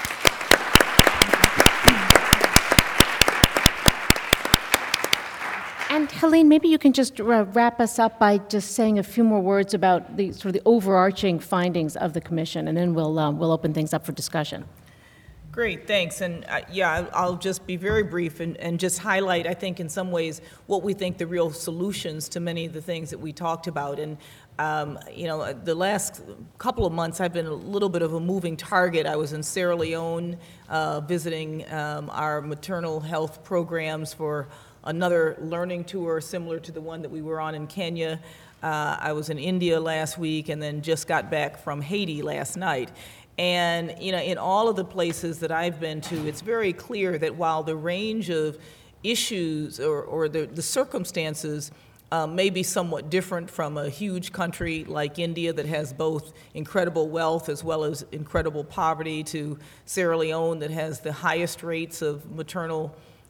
And Helene, maybe you can just uh, wrap us up by just saying a few more words about the sort of the overarching findings of the commission, and then we'll um, we'll open things up for discussion. Great, thanks. And uh, yeah, I'll just be very brief and, and just highlight, I think, in some ways, what we think the real solutions to many of the things that we talked about. And, um, you know, the last couple of months, I've been a little bit of a moving target. I was in Sierra Leone uh, visiting um, our maternal health programs for another learning tour similar to the one that we were on in Kenya. Uh, I was in India last week and then just got back from Haiti last night. And, you know, in all of the places that I've been to, it's very clear that while the range of issues or, or the, the circumstances um, may be somewhat different from a huge country like India that has both incredible wealth as well as incredible poverty, to Sierra Leone that has the highest rates of maternal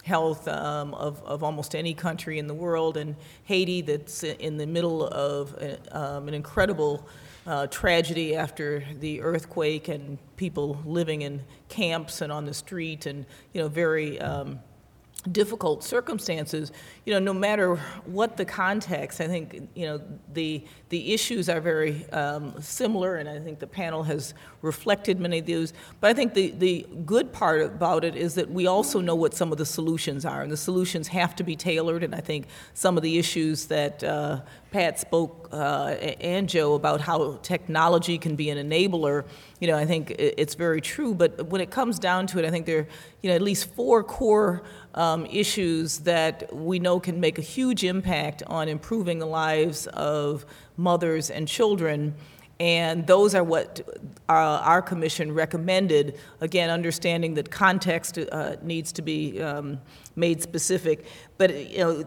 health um, of, of almost any country in the world, and Haiti, that's in the middle of a, um, an incredible uh, tragedy after the earthquake, and people living in camps and on the street, and you know, very um, difficult circumstances. You know, no matter what the context, I think, you know, the the issues are very um, similar, and I think the panel has reflected many of those. But I think the, the good part about it is that we also know what some of the solutions are, and the solutions have to be tailored, and I think some of the issues that uh, Pat spoke uh, and Joe about how technology can be an enabler, you know, I think it's very true. But when it comes down to it, I think there are, you know, at least four core um, issues that we know can make a huge impact on improving the lives of mothers and children. And those are what our, our commission recommended, again, understanding that context uh, needs to be um, made specific. But, you know,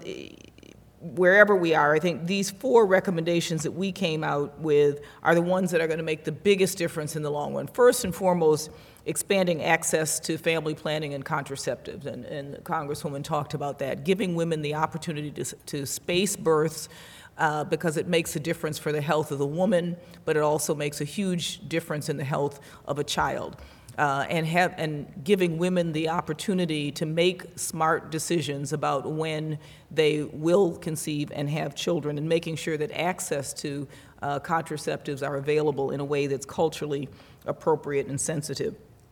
wherever we are, I think these four recommendations that we came out with are the ones that are going to make the biggest difference in the long run. First and foremost, expanding access to family planning and contraceptives, and, and the Congresswoman talked about that, giving women the opportunity to, to space births, uh, because it makes a difference for the health of the woman, but it also makes a huge difference in the health of a child. Uh, and have and giving women the opportunity to make smart decisions about when they will conceive and have children, and making sure that access to uh, contraceptives are available in a way that's culturally appropriate and sensitive.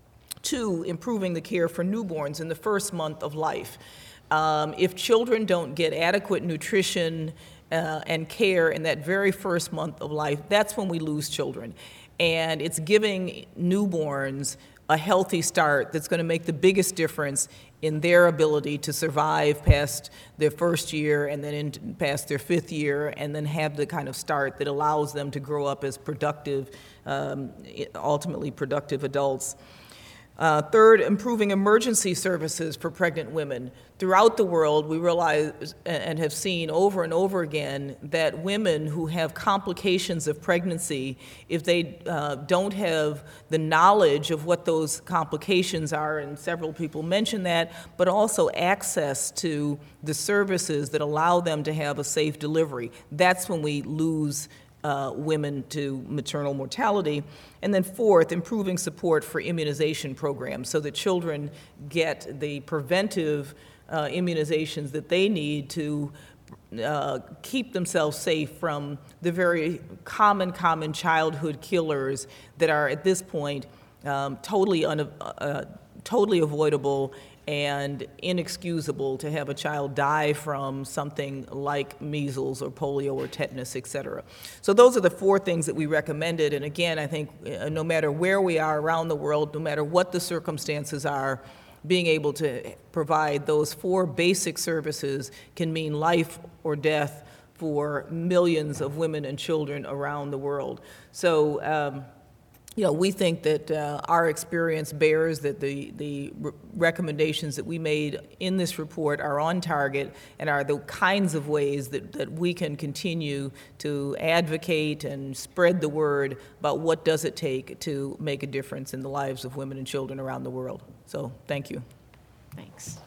Two, improving the care for newborns in the first month of life. Um, if children don't get adequate nutrition uh, and care in that very first month of life, that's when we lose children. And it's giving newborns a healthy start that's going to make the biggest difference in their ability to survive past their first year, and then into, past their fifth year, and then have the kind of start that allows them to grow up as productive, um, ultimately productive adults. Uh, third, improving emergency services for pregnant women. Throughout the world, we realize and have seen over and over again that women who have complications of pregnancy, if they uh, don't have the knowledge of what those complications are, and several people mentioned that, but also access to the services that allow them to have a safe delivery, that's when we lose Uh, women to maternal mortality. And then fourth, improving support for immunization programs so that children get the preventive uh, immunizations that they need to uh, keep themselves safe from the very common, common childhood killers that are at this point um, totally, un uh, totally avoidable and inexcusable, to have a child die from something like measles or polio or tetanus, et cetera. So those are the four things that we recommended. And again, I think uh, no matter where we are around the world, no matter what the circumstances are, being able to provide those four basic services can mean life or death for millions of women and children around the world. So, um, you know, we think that uh, our experience bears that the, the re recommendations that we made in this report are on target and are the kinds of ways that, that we can continue to advocate and spread the word about what does it take to make a difference in the lives of women and children around the world. So, thank you. Thanks.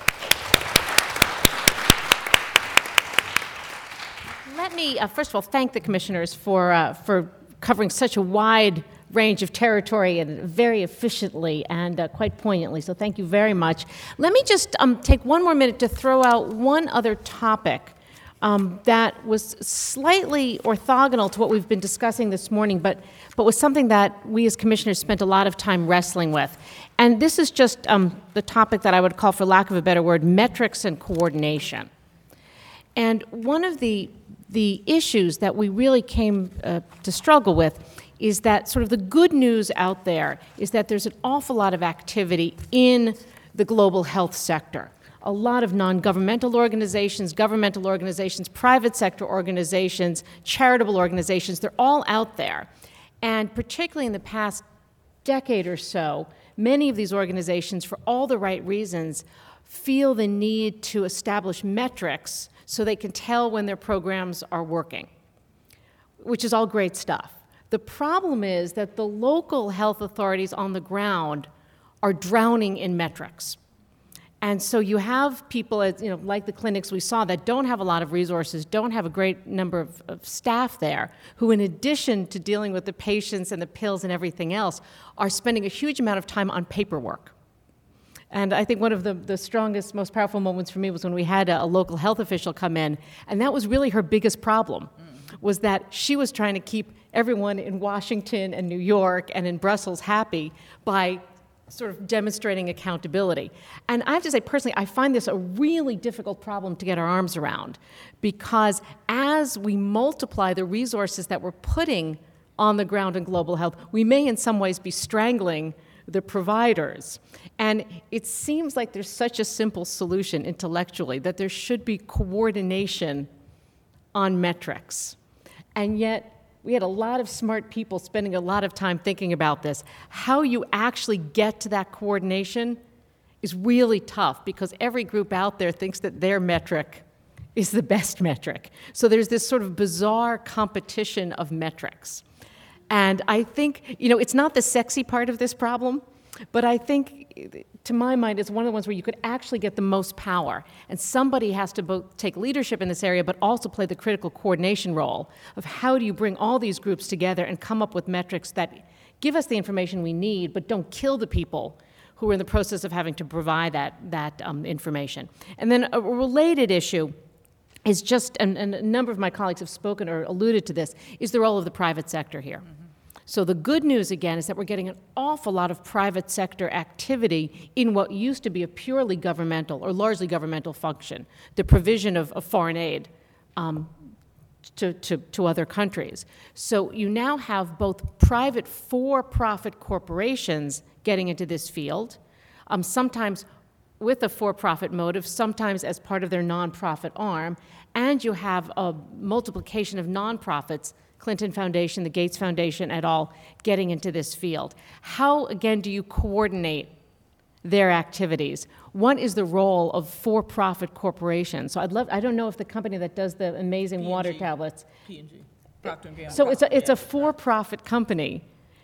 Let me, uh, first of all, thank the commissioners for, uh, for covering such a wide range of territory and very efficiently and uh, quite poignantly, so thank you very much. Let me just um, take one more minute to throw out one other topic um, that was slightly orthogonal to what we've been discussing this morning, but, but was something that we as commissioners spent a lot of time wrestling with. And this is just um, the topic that I would call, for lack of a better word, metrics and coordination. And one of the, the issues that we really came uh, to struggle with is that sort of the good news out there is that there's an awful lot of activity in the global health sector. A lot of non-governmental organizations, governmental organizations, private sector organizations, charitable organizations, they're all out there. And particularly in the past decade or so, many of these organizations, for all the right reasons, feel the need to establish metrics so they can tell when their programs are working, which is all great stuff. The problem is that the local health authorities on the ground are drowning in metrics. And so you have people, at, you know, like the clinics we saw, that don't have a lot of resources, don't have a great number of, of staff there, who in addition to dealing with the patients and the pills and everything else, are spending a huge amount of time on paperwork. And I think one of the, the strongest, most powerful moments for me was when we had a, a local health official come in, and that was really her biggest problem, was that she was trying to keep everyone in Washington and New York and in Brussels happy by sort of demonstrating accountability. And I have to say, personally, I find this a really difficult problem to get our arms around, because as we multiply the resources that we're putting on the ground in global health, we may in some ways be strangling the providers. And it seems like there's such a simple solution intellectually, that there should be coordination on metrics. And yet, we had a lot of smart people spending a lot of time thinking about this. How you actually get to that coordination is really tough, because every group out there thinks that their metric is the best metric. So there's this sort of bizarre competition of metrics. And I think, you know, it's not the sexy part of this problem, but I think, to my mind, it's one of the ones where you could actually get the most power. And somebody has to both take leadership in this area, but also play the critical coordination role of how do you bring all these groups together and come up with metrics that give us the information we need, but don't kill the people who are in the process of having to provide that, that um, information. And then a related issue is just, and, and a number of my colleagues have spoken or alluded to this, is the role of the private sector here. Mm-hmm. So the good news, again, is that we're getting an awful lot of private sector activity in what used to be a purely governmental or largely governmental function, the provision of, of foreign aid um, to, to, to other countries. So you now have both private for-profit corporations getting into this field, um, sometimes with a for-profit motive, sometimes as part of their nonprofit arm, and you have a multiplication of nonprofits, Clinton Foundation, the Gates Foundation, et al., getting into this field. How, again, do you coordinate their activities? What is the role of for-profit corporations? So I'd love, I don't know if the company that does the amazing water tablets. P and G. Procter and Gamble. So it's a, it's a for-profit company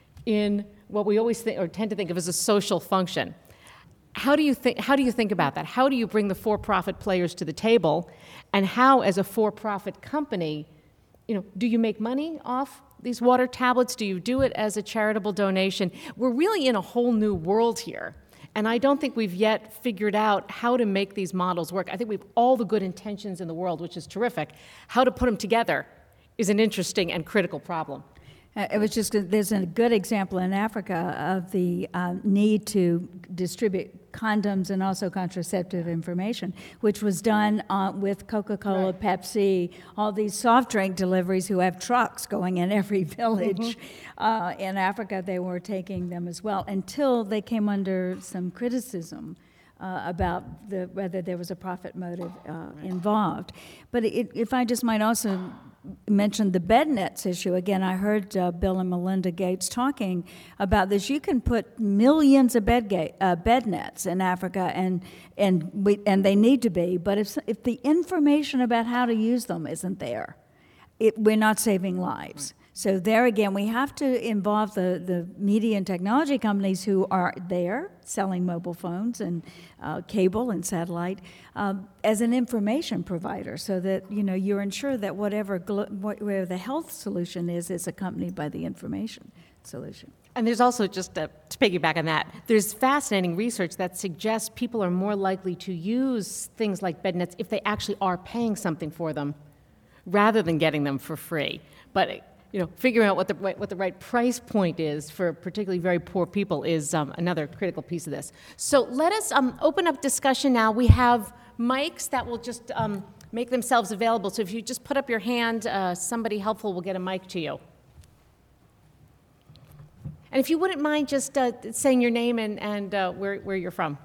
in what we always think, or tend to think of as a social function. How do you think, how do you think about that? How do you bring the for-profit players to the table? And how, as a for-profit company, you know, do you make money off these water tablets? Do you do it as a charitable donation? We're really in a whole new world here. And I don't think we've yet figured out how to make these models work. I think we have all the good intentions in the world, which is terrific. How to put them together is an interesting and critical problem. Uh, It was just, there's a good example in Africa of the uh, need to distribute condoms and also contraceptive information, which was done uh, with Coca-Cola, Right. Pepsi, all these soft drink deliveries who have trucks going in every village. Mm-hmm. Uh, in Africa, they were taking them as well, until they came under some criticism Uh, about the, whether there was a profit motive uh, involved. But it, if I just might also mention the bed nets issue, again, I heard uh, Bill and Melinda Gates talking about this. You can put millions of bed, ga- uh, bed nets in Africa, and and we, and they need to be, but if, if the information about how to use them isn't there, it, we're not saving lives. So there again, we have to involve the, the media and technology companies who are there selling mobile phones and uh, cable and satellite um, as an information provider, so that you know you're ensured that whatever glo- what, where the health solution is is accompanied by the information solution. And there's also, just uh, to piggyback on that, there's fascinating research that suggests people are more likely to use things like bed nets if they actually are paying something for them, rather than getting them for free. But you know, figuring out what the what the right price point is for particularly very poor people is um, another critical piece of this. So let us um, open up discussion now. We have mics that will just um, make themselves available. So if you just put up your hand, uh, somebody helpful will get a mic to you. And if you wouldn't mind just uh, saying your name and, and uh, where, where you're from.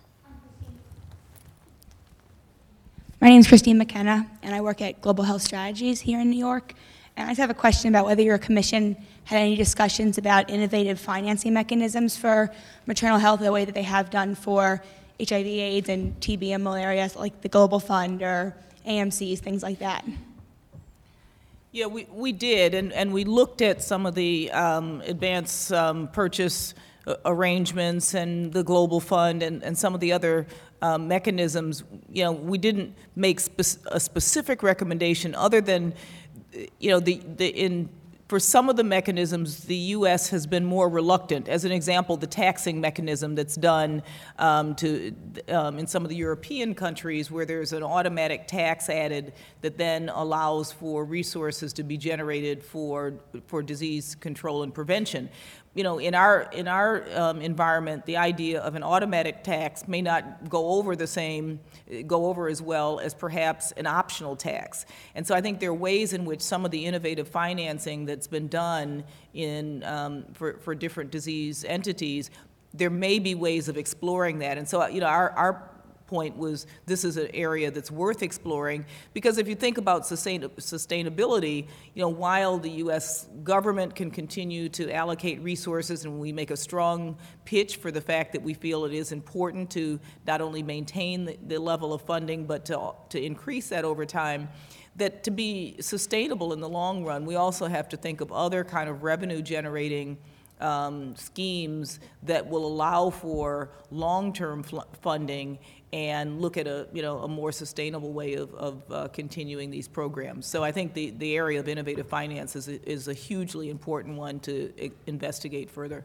My name is Christine McKenna, and I work at Global Health Strategies here in New York. And I just have a question about whether your commission had any discussions about innovative financing mechanisms for maternal health, the way that they have done for H I V AIDS and T B and malaria, like the Global Fund or A M Cs, things like that. Yeah, we, we did, and, and we looked at some of the um, advance um, purchase uh, arrangements and the Global Fund and, and some of the other uh, mechanisms, you know, we didn't make spe- a specific recommendation other than, you know, the, the in for some of the mechanisms, the U S has been more reluctant. As an example, the taxing mechanism that's done um, to um, in some of the European countries where there's an automatic tax added that then allows for resources to be generated for for disease control and prevention. You know, in our in our um, environment, the idea of an automatic tax may not go over the same, go over as well as perhaps an optional tax. And so I think there are ways in which some of the innovative financing that's been done in um, for for different disease entities, there may be ways of exploring that. And so you know, our our point was this is an area that's worth exploring, because if you think about sustain, sustainability, you know, while the U S government can continue to allocate resources, and we make a strong pitch for the fact that we feel it is important to not only maintain the, the level of funding, but to, to increase that over time, that to be sustainable in the long run, we also have to think of other kind of revenue generating um, schemes that will allow for long-term fl- funding and look at a, you know, a more sustainable way of, of uh, continuing these programs. So I think the, the area of innovative finance is a, is a hugely important one to I- investigate further.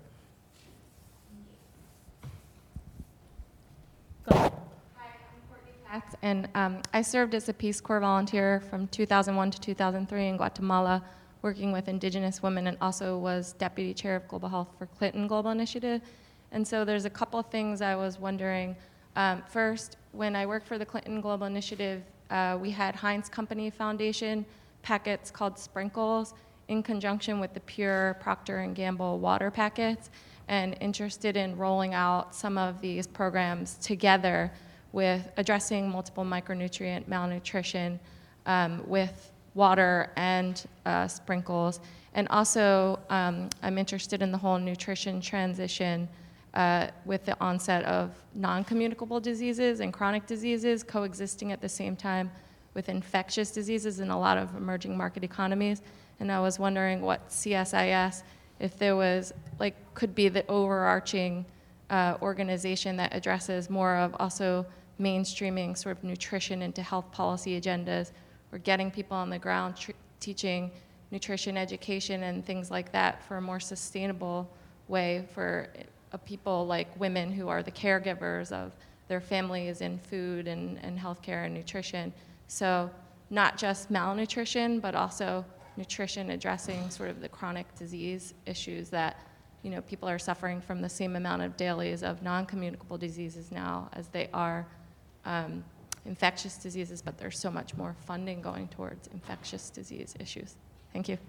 Hi, I'm Courtney Katz, and um, I served as a Peace Corps volunteer from two thousand one to two thousand three in Guatemala, working with indigenous women, and also was deputy chair of global health for Clinton Global Initiative. And so there's a couple of things I was wondering. Um, first, when I worked for the Clinton Global Initiative, uh, we had Heinz Company Foundation packets called Sprinkles in conjunction with the Pure Procter and Gamble water packets, and interested in rolling out some of these programs together with addressing multiple micronutrient malnutrition um, with water and uh, sprinkles. And also, um, I'm interested in the whole nutrition transition Uh, with the onset of non-communicable diseases and chronic diseases coexisting at the same time with infectious diseases in a lot of emerging market economies. And I was wondering what C S I S, if there was, like, could be the overarching uh, organization that addresses more of also mainstreaming sort of nutrition into health policy agendas, or getting people on the ground tr- teaching nutrition education and things like that for a more sustainable way for of people like women who are the caregivers of their families in food and, and healthcare and nutrition. So not just malnutrition, but also nutrition addressing sort of the chronic disease issues that, you know, people are suffering from the same amount of dailies of non-communicable diseases now as they are um, infectious diseases, but there's so much more funding going towards infectious disease issues. Thank you.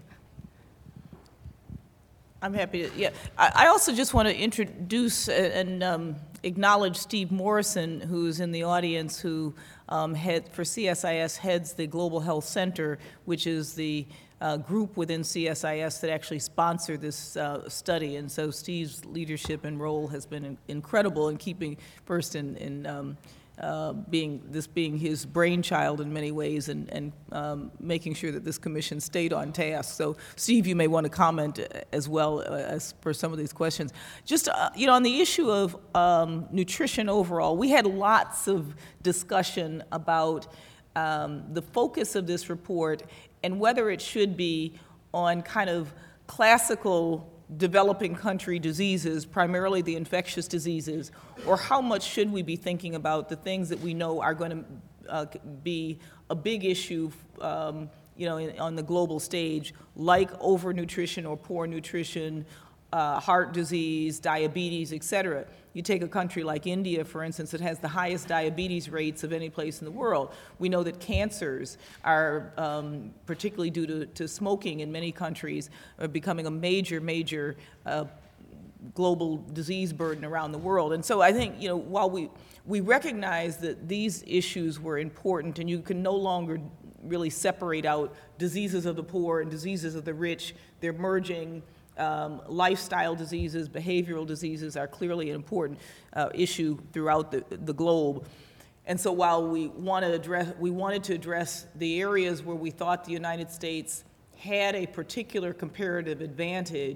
I'm happy to, yeah. I, I also just want to introduce and um, acknowledge Steve Morrison, who's in the audience, who um, head, for C S I S heads the Global Health Center, which is the uh, group within C S I S that actually sponsored this uh, study. And so Steve's leadership and role has been in, incredible in keeping, first in, in um, Uh, being this being his brainchild in many ways, and, and um, making sure that this commission stayed on task. So, Steve, you may want to comment as well uh, as for some of these questions. Just uh, you know, on the issue of um, nutrition overall, we had lots of discussion about um, the focus of this report and whether it should be on kind of classical developing country diseases, primarily the infectious diseases, or how much should we be thinking about the things that we know are going to uh, be a big issue, um, you know, in, on the global stage, like overnutrition or poor nutrition, uh, heart disease, diabetes, et cetera. You take a country like India, for instance, that has the highest diabetes rates of any place in the world. We know that cancers are, um, particularly due to, to smoking in many countries, are becoming a major, major uh, global disease burden around the world. And so I think, you know, while we, we recognize that these issues were important, and you can no longer really separate out diseases of the poor and diseases of the rich, they're merging. Um, lifestyle diseases, behavioral diseases are clearly an important uh, issue throughout the, the globe. And so while we want to address, we wanted to address the areas where we thought the United States had a particular comparative advantage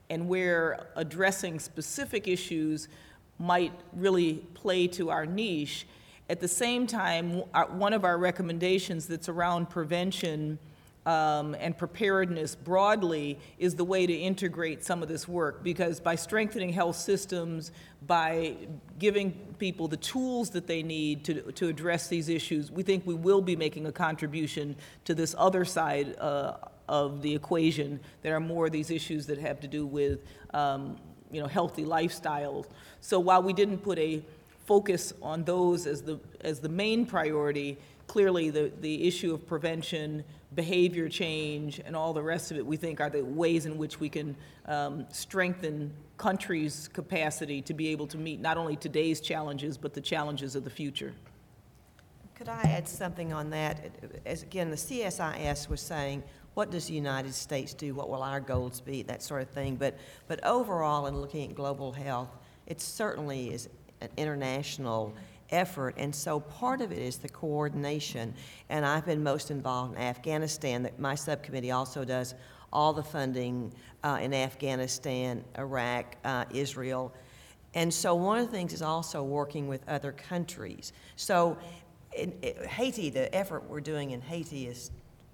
and where addressing specific issues might really play to our niche. At the same time, our- one of our recommendations that's around prevention um, and preparedness broadly is the way to integrate some of this work, because by strengthening health systems, by giving people the tools that they need to, to address these issues, we think we will be making a contribution to this other side uh, of the equation that are more these issues that have to do with um, you know, healthy lifestyles. So while we didn't put a focus on those as the, as the main priority, clearly the, the issue of prevention, behavior change, and all the rest of it, we think are the ways in which we can um, strengthen countries' capacity to be able to meet not only today's challenges, but the challenges of the future. Could I add something on that? As again, the C S I S was saying, what does the United States do? What will our goals be? That sort of thing. But, but overall, in looking at global health, it certainly is an international effort, and so part of it is the coordination. And I've been most involved in Afghanistan. That my subcommittee also does all the funding uh, in Afghanistan, Iraq, uh, Israel. And so one of the things is also working with other countries. So in, in Haiti, the effort we're doing in Haiti is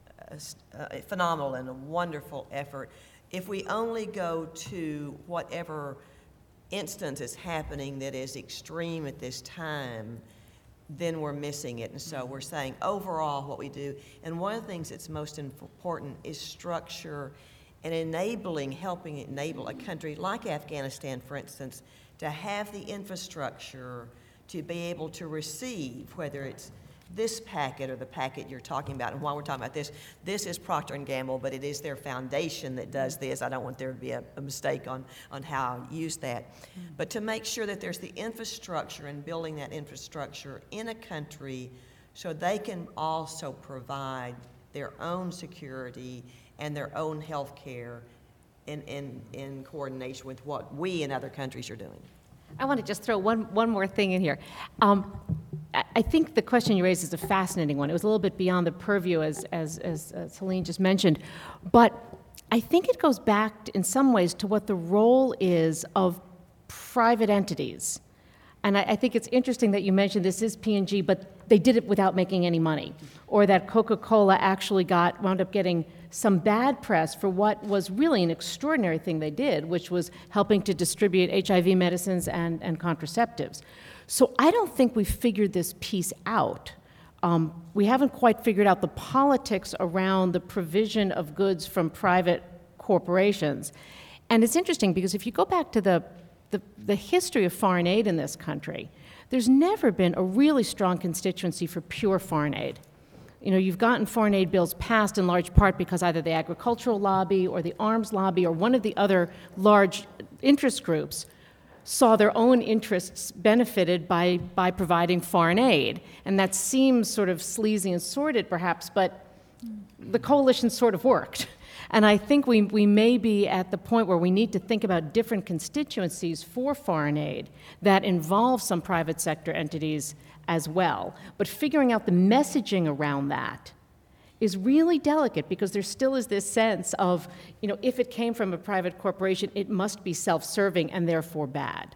uh, phenomenal and a wonderful effort. If we only go to whatever instance is happening that is extreme at this time, then we're missing it. And so we're saying overall what we do, and one of the things that's most important is structure and enabling, helping enable a country like Afghanistan, for instance, to have the infrastructure to be able to receive, whether it's this packet or the packet you're talking about. And while we're talking about this, this is Procter and Gamble, but it is their foundation that does this. I don't want there to be a, a mistake on, on how I use that. Mm-hmm. But to make sure that there's the infrastructure and building that infrastructure in a country so they can also provide their own security and their own health care in, in, in coordination with what we in other countries are doing. I want to just throw one, one more thing in here. Um, I, I think the question you raised is a fascinating one. It was a little bit beyond the purview, as, as, as, as Helene just mentioned. But I think it goes back, in some ways, to what the role is of private entities. And I, I think it's interesting that you mentioned this is P and G, but they did it without making any money. Or that Coca-Cola actually got, wound up getting some bad press for what was really an extraordinary thing they did, which was helping to distribute H I V medicines and, and contraceptives. So I don't think we've figured this piece out. Um, we haven't quite figured out the politics around the provision of goods from private corporations. And it's interesting because if you go back to the, the, the history of foreign aid in this country, there's never been a really strong constituency for pure foreign aid. You know, you've gotten foreign aid bills passed in large part because either the agricultural lobby or the arms lobby or one of the other large interest groups saw their own interests benefited by, by providing foreign aid. And that seems sort of sleazy and sordid, perhaps, but the coalition sort of worked. And I think we, we may be at the point where we need to think about different constituencies for foreign aid that involve some private sector entities as well. But figuring out the messaging around that is really delicate because there still is this sense of, you know, if it came from a private corporation, it must be self-serving and therefore bad.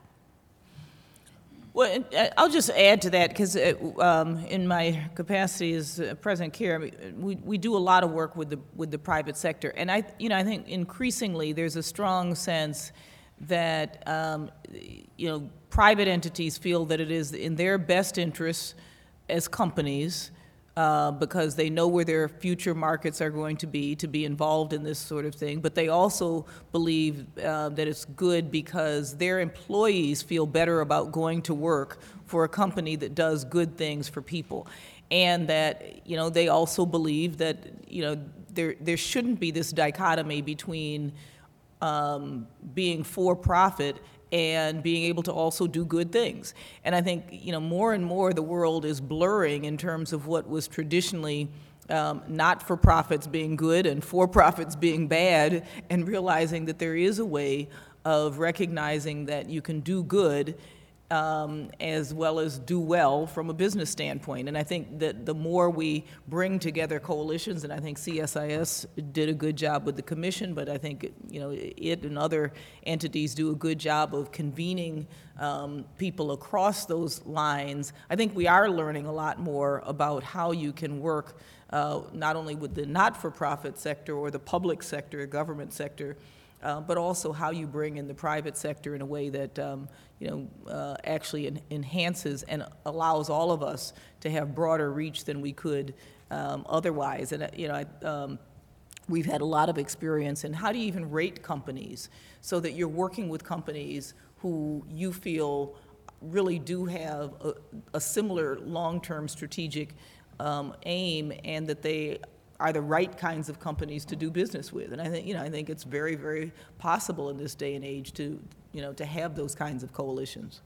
Well, and I'll just add to that because um, in my capacity as uh, President Kerr, we, we do a lot of work with the with the private sector, and I you know I think increasingly there's a strong sense that um, you know private entities feel that it is in their best interests as companies. Uh, because they know where their future markets are going to be, to be involved in this sort of thing. But they also believe uh, that it's good because their employees feel better about going to work for a company that does good things for people. And that, you know, they also believe that, you know, there, there shouldn't be this dichotomy between um, being for-profit and being able to also do good things. And I think, you know, more and more the world is blurring in terms of what was traditionally um, not-for-profits being good and for-profits being bad, and realizing that there is a way of recognizing that you can do good um, as well as do well from a business standpoint. And I think that the more we bring together coalitions, and I think C S I S did a good job with the commission, but I think, you know, it and other entities do a good job of convening um, people across those lines. I think we are learning a lot more about how you can work uh, not only with the not-for-profit sector or the public sector, government sector, Uh, but also how you bring in the private sector in a way that um, you know uh, actually en enhances and allows all of us to have broader reach than we could um, otherwise. And uh, you know, I, um, we've had a lot of experience in how do you even rate companies so that you're working with companies who you feel really do have a, a similar long-term strategic um, aim, and that they are the right kinds of companies to do business with. And I think, you know, I think it's very, very possible in this day and age to, you know, to have those kinds of coalitions.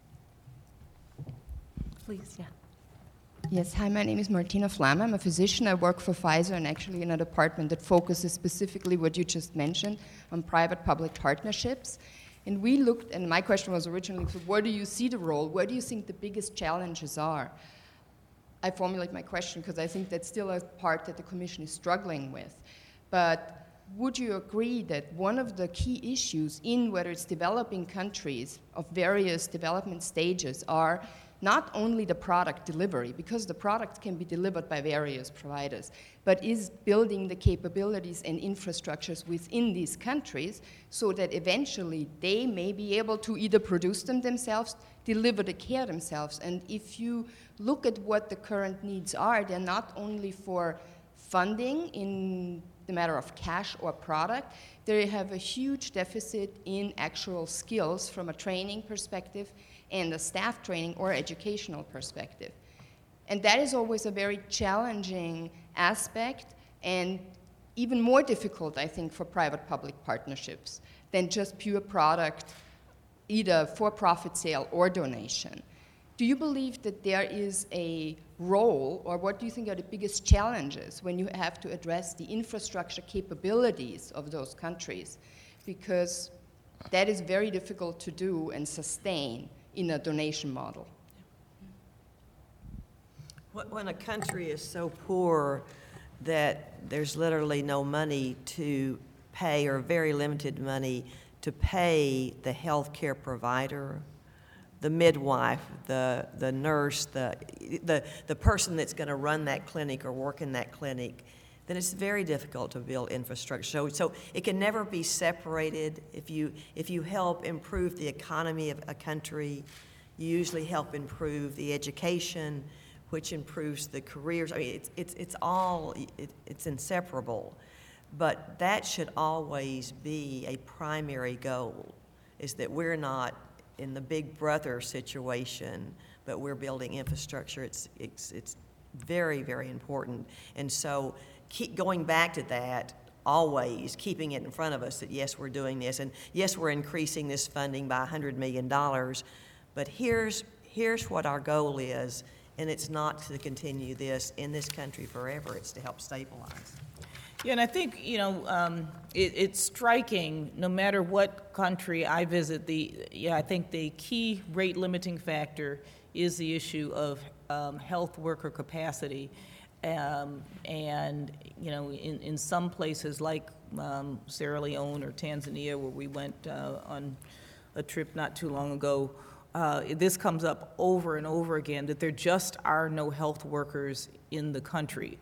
Please, yeah. Yes, hi, my name is Martina Flamme. I'm a physician. I work for Pfizer and actually in a department that focuses specifically what you just mentioned on private-public partnerships. And we looked, and my question was originally, so where do you see the role? Where do you think the biggest challenges are? I formulate my question because I think that's still a part that the Commission is struggling with. But would you agree that one of the key issues in whether it's developing countries of various development stages are not only the product delivery, because the product can be delivered by various providers, but is building the capabilities and infrastructures within these countries so that eventually they may be able to either produce them themselves, deliver the care themselves. And if you look at what the current needs are, they're not only for funding in the matter of cash or product, they have a huge deficit in actual skills from a training perspective and a staff training or educational perspective. And that is always a very challenging aspect, and even more difficult, I think, for private-public partnerships than just pure product, either for-profit sale or donation. Do you believe that there is a role, or what do you think are the biggest challenges when you have to address the infrastructure capabilities of those countries? Because that is very difficult to do and sustain in a donation model. When a country is so poor that there's literally no money to pay, or very limited money to pay the health care provider, the midwife, the, the nurse, the, the, the person that's going to run that clinic or work in that clinic, then it's very difficult to build infrastructure. So, so it can never be separated. If you, if you help improve the economy of a country, you usually help improve the education, which improves the careers. I mean, it's, it's, it's all, it, it's inseparable. But that should always be a primary goal, is that we're not in the big brother situation, but we're building infrastructure. It's, it's, it's very, very important. And so keep going back to that, always keeping it in front of us that, yes, we're doing this, and yes, we're increasing this funding by one hundred million dollars, but here's, here's what our goal is, and it's not to continue this in this country forever. It's to help stabilize. Yeah, and I think, you know, um, it, it's striking, no matter what country I visit, the, yeah, I think the key rate limiting factor is the issue of um, health worker capacity. Um, and, you know, in, in some places like um, Sierra Leone or Tanzania, where we went uh, on a trip not too long ago, uh, this comes up over and over again, that there just are no health workers in the country.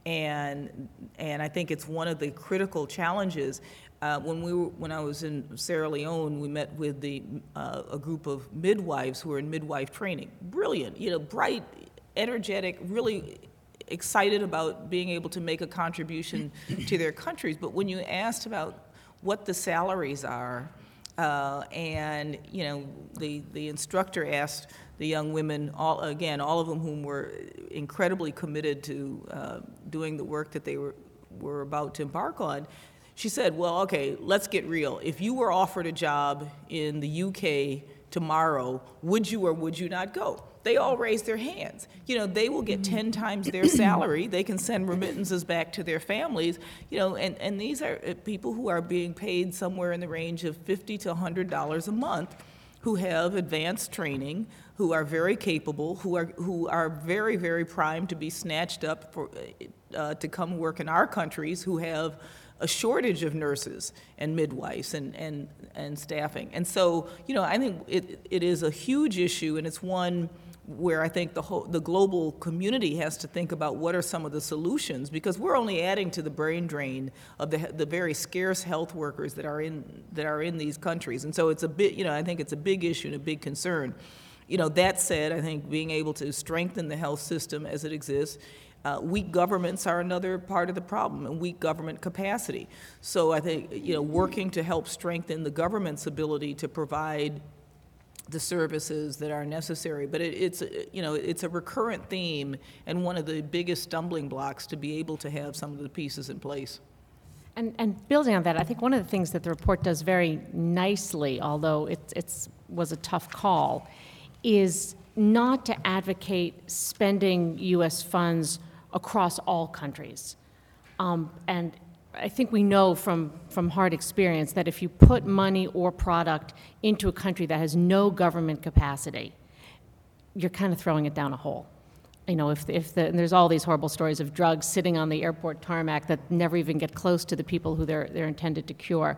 And, and I think it's one of the critical challenges. Uh, when, we were, when I was in Sierra Leone, we met with the, uh, a group of midwives who are in midwife training. Brilliant, you know, bright, energetic, really excited about being able to make a contribution to their countries. But when you asked about what the salaries are, uh, and, you know, the, the instructor asked the young women, all, again, all of them whom were incredibly committed to uh, doing the work that they were, were about to embark on, she said, well, okay, let's get real. If you were offered a job in the U K tomorrow, would you or would you not go? They all raised their hands. You know, they will get ten times their salary. They can send remittances back to their families, you know, and, and these are people who are being paid somewhere in the range of fifty to one hundred dollars a month, who have advanced training, who are very capable, who are who are very, very primed to be snatched up for uh, to come work in our countries, who have a shortage of nurses and midwives and, and, and staffing. And so, you know, I think it, it is a huge issue, and it's one where I think the whole, the global community has to think about what are some of the solutions, because we're only adding to the brain drain of the, the very scarce health workers that are in, that are in these countries. And so it's a bit, you know, I think it's a big issue and a big concern. You know, that said, I think being able to strengthen the health system as it exists. Uh, weak governments are another part of the problem, and weak government capacity. So I think, you know, working to help strengthen the government's ability to provide the services that are necessary. But it, it's, you know, it's a recurrent theme and one of the biggest stumbling blocks to be able to have some of the pieces in place. And, and building on that, I think one of the things that the report does very nicely, although it it's, was a tough call, is not to advocate spending U S funds across all countries. Um, and I think we know from, from hard experience that if you put money or product into a country that has no government capacity, you're kind of throwing it down a hole. You know, if, if the, and there's all these horrible stories of drugs sitting on the airport tarmac that never even get close to the people who they're, they're intended to cure.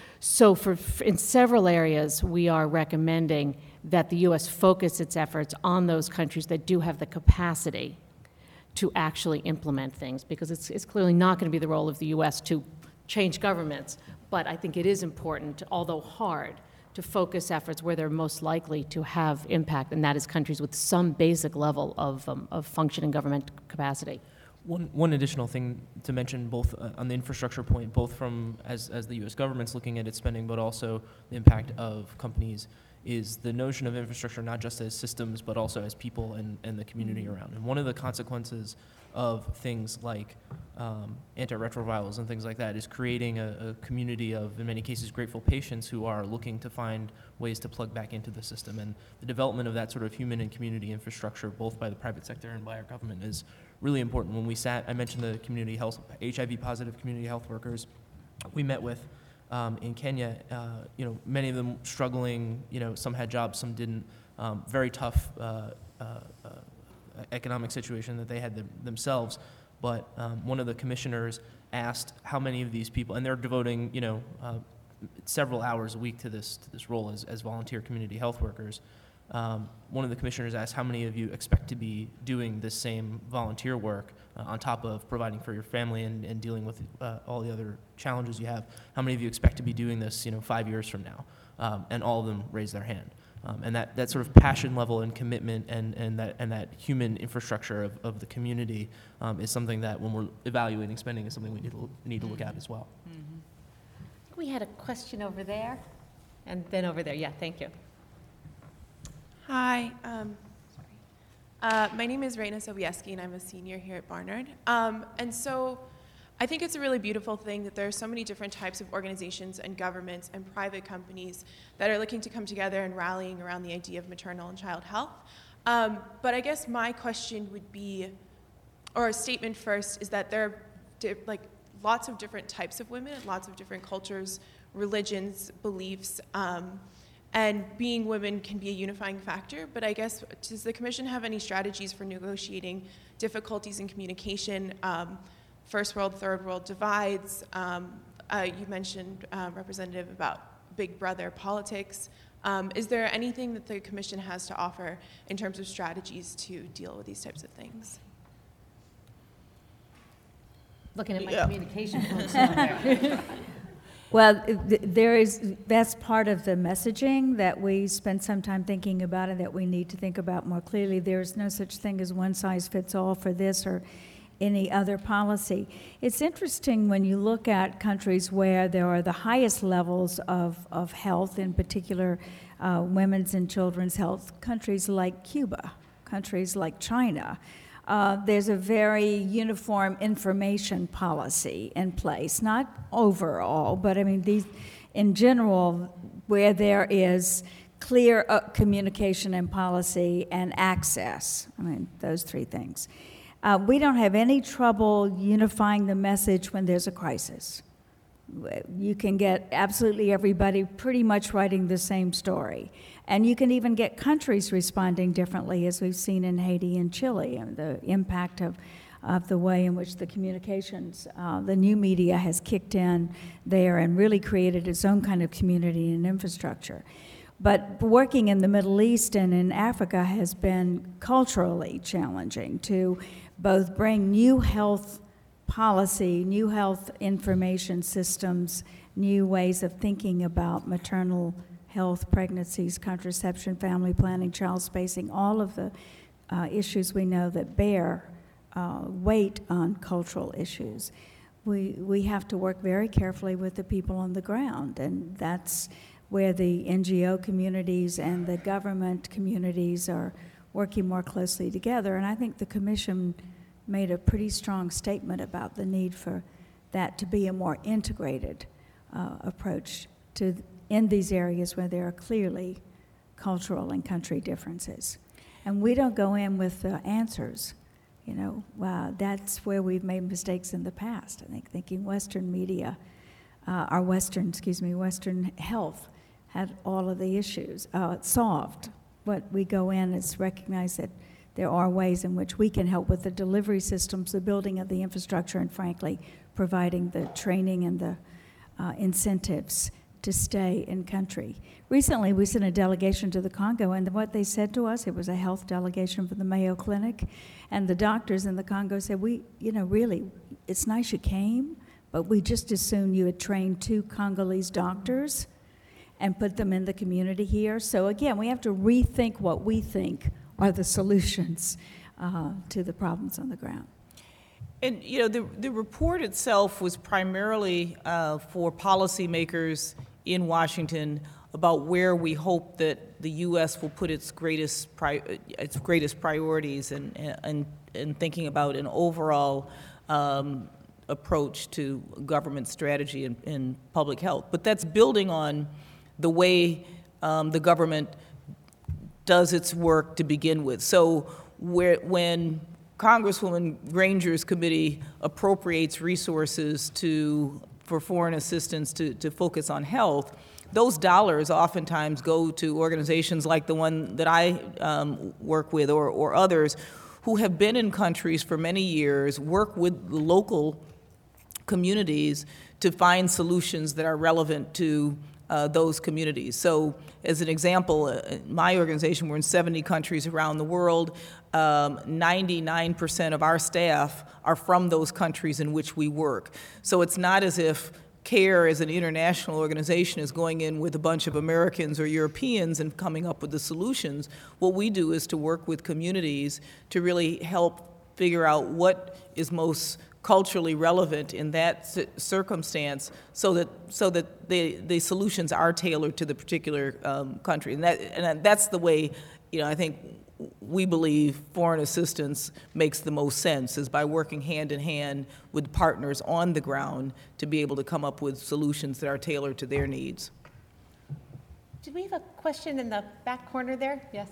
So for, in several areas, we are recommending that the U S focus its efforts on those countries that do have the capacity to actually implement things, because it's, it's clearly not going to be the role of the U S to change governments. But I think it is important, although hard, to focus efforts where they're most likely to have impact, and that is countries with some basic level of, um, of functioning government capacity. One, one additional thing to mention, both uh, on the infrastructure point, both from as, as the U S government's looking at its spending, but also the impact of companies, is the notion of infrastructure not just as systems, but also as people and, and the community around. And one of the consequences of things like um, antiretrovirals and things like that is creating a, a community of, in many cases, grateful patients who are looking to find ways to plug back into the system. And the development of that sort of human and community infrastructure, both by the private sector and by our government, is really important. When we sat, I mentioned the community health, H I V positive community health workers we met with Um, in Kenya, uh, you know, many of them struggling, you know, some had jobs, some didn't, um, very tough uh, uh, uh, economic situation that they had them, themselves. But um, one of the commissioners asked how many of these people, and they're devoting, you know, uh, several hours a week to this, to this role as, as volunteer community health workers. Um, one of the commissioners asked, how many of you expect to be doing this same volunteer work uh, on top of providing for your family and, and dealing with uh, all the other challenges you have? How many of you expect to be doing this, you know, five years from now? Um, and all of them raised their hand. Um, and that, that sort of passion level and commitment and, and, that, and that human infrastructure of, of the community um, is something that when we're evaluating spending is something we need to, need to look at as well. Mm-hmm. We had a question over there, and then over there. Yeah, thank you. Hi, um, sorry. Uh, my name is Raina Sobieski, and I'm a senior here at Barnard. Um, and so I think it's a really beautiful thing that there are so many different types of organizations and governments and private companies that are looking to come together and rallying around the idea of maternal and child health. Um, but I guess my question would be, or a statement first, is that there are di- like lots of different types of women, lots of different cultures, religions, beliefs, um, and being women can be a unifying factor, but I guess, does the Commission have any strategies for negotiating difficulties in communication, um, first world, third world divides? Um, uh, you mentioned, uh, Representative, about big brother politics. Um, is there anything that the Commission has to offer in terms of strategies to deal with these types of things? Looking at my Yeah. communication folks down there. Well, th- there is, that's part of the messaging that we spend some time thinking about and that we need to think about more clearly. There is no such thing as one size fits all for this or any other policy. It's interesting when you look at countries where there are the highest levels of, of health, in particular uh, women's and children's health, countries like Cuba, countries like China. Uh, there's a very uniform information policy in place, not overall, but I mean, these, in general, where there is clear uh, communication and policy and access, I mean, those three things. Uh, we don't have any trouble unifying the message when there's a crisis. You can get absolutely everybody pretty much writing the same story. And you can even get countries responding differently, as we've seen in Haiti and Chile, and the impact of, of the way in which the communications, uh, the new media has kicked in there and really created its own kind of community and infrastructure. But working in the Middle East and in Africa has been culturally challenging to both bring new health policy, new health information systems, new ways of thinking about maternal health, pregnancies, contraception, family planning, child spacing, all of the uh, issues we know that bear uh, weight on cultural issues. We, we have to work very carefully with the people on the ground, and that's where the N G O communities and the government communities are working more closely together. And I think the Commission made a pretty strong statement about the need for that to be a more integrated uh, approach to in these areas where there are clearly cultural and country differences. And we don't go in with uh, answers. You know, wow, that's where we've made mistakes in the past. I think thinking Western media, uh, our Western, excuse me, Western health had all of the issues uh, solved. What we go in is recognize that there are ways in which we can help with the delivery systems, the building of the infrastructure, and frankly, providing the training and the uh, incentives to stay in country. Recently, we sent a delegation to the Congo, and what they said to us, it was a health delegation from the Mayo Clinic, and the doctors in the Congo said, we, you know, really, it's nice you came, but we just as soon you had trained two Congolese doctors and put them in the community here. So again, we have to rethink what we think are the solutions uh, to the problems on the ground. And, you know, the, the report itself was primarily uh, for policymakers in Washington about where we hope that the U S will put its greatest pri its greatest priorities and, and, and thinking about an overall um, approach to government strategy and, and public health. But that's building on the way um, the government does its work to begin with. So where, when Congresswoman Granger's committee appropriates resources to, for foreign assistance to, to focus on health, those dollars oftentimes go to organizations like the one that I um, work with or, or others who have been in countries for many years, work with local communities to find solutions that are relevant to Uh, those communities. So as an example, uh, my organization, we're in seventy countries around the world. Um, ninety-nine percent of our staff are from those countries in which we work. So it's not as if CARE as an international organization is going in with a bunch of Americans or Europeans and coming up with the solutions. What we do is to work with communities to really help figure out what is most culturally relevant in that circumstance, so that so that the the solutions are tailored to the particular um, country, and that and that's the way, you know, I think we believe foreign assistance makes the most sense, is by working hand in hand with partners on the ground to be able to come up with solutions that are tailored to their needs. Did we have a question in the back corner there? Yes.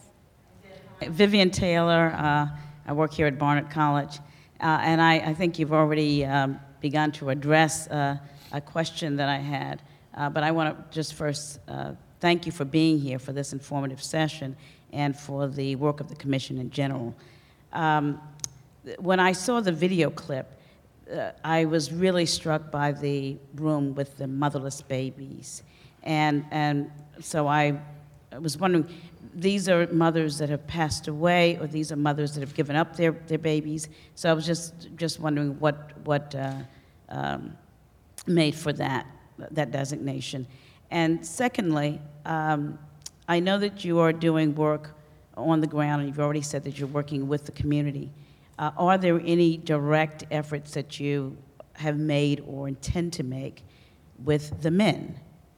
Vivian Taylor. Uh, I work here at Barnard College. Uh, and I, I think you've already um, begun to address uh, a question that I had. Uh, but I want to just first uh, thank you for being here for this informative session and for the work of the Commission in general. Um, when I saw the video clip, uh, I was really struck by the room with the motherless babies. And, and so I was wondering, these are mothers that have passed away, or these are mothers that have given up their, their babies. So I was just, just wondering what, what uh, um, made for that, that designation. And secondly, um, I know that you are doing work on the ground, and you've already said that you're working with the community. Uh, are there any direct efforts that you have made or intend to make with the men?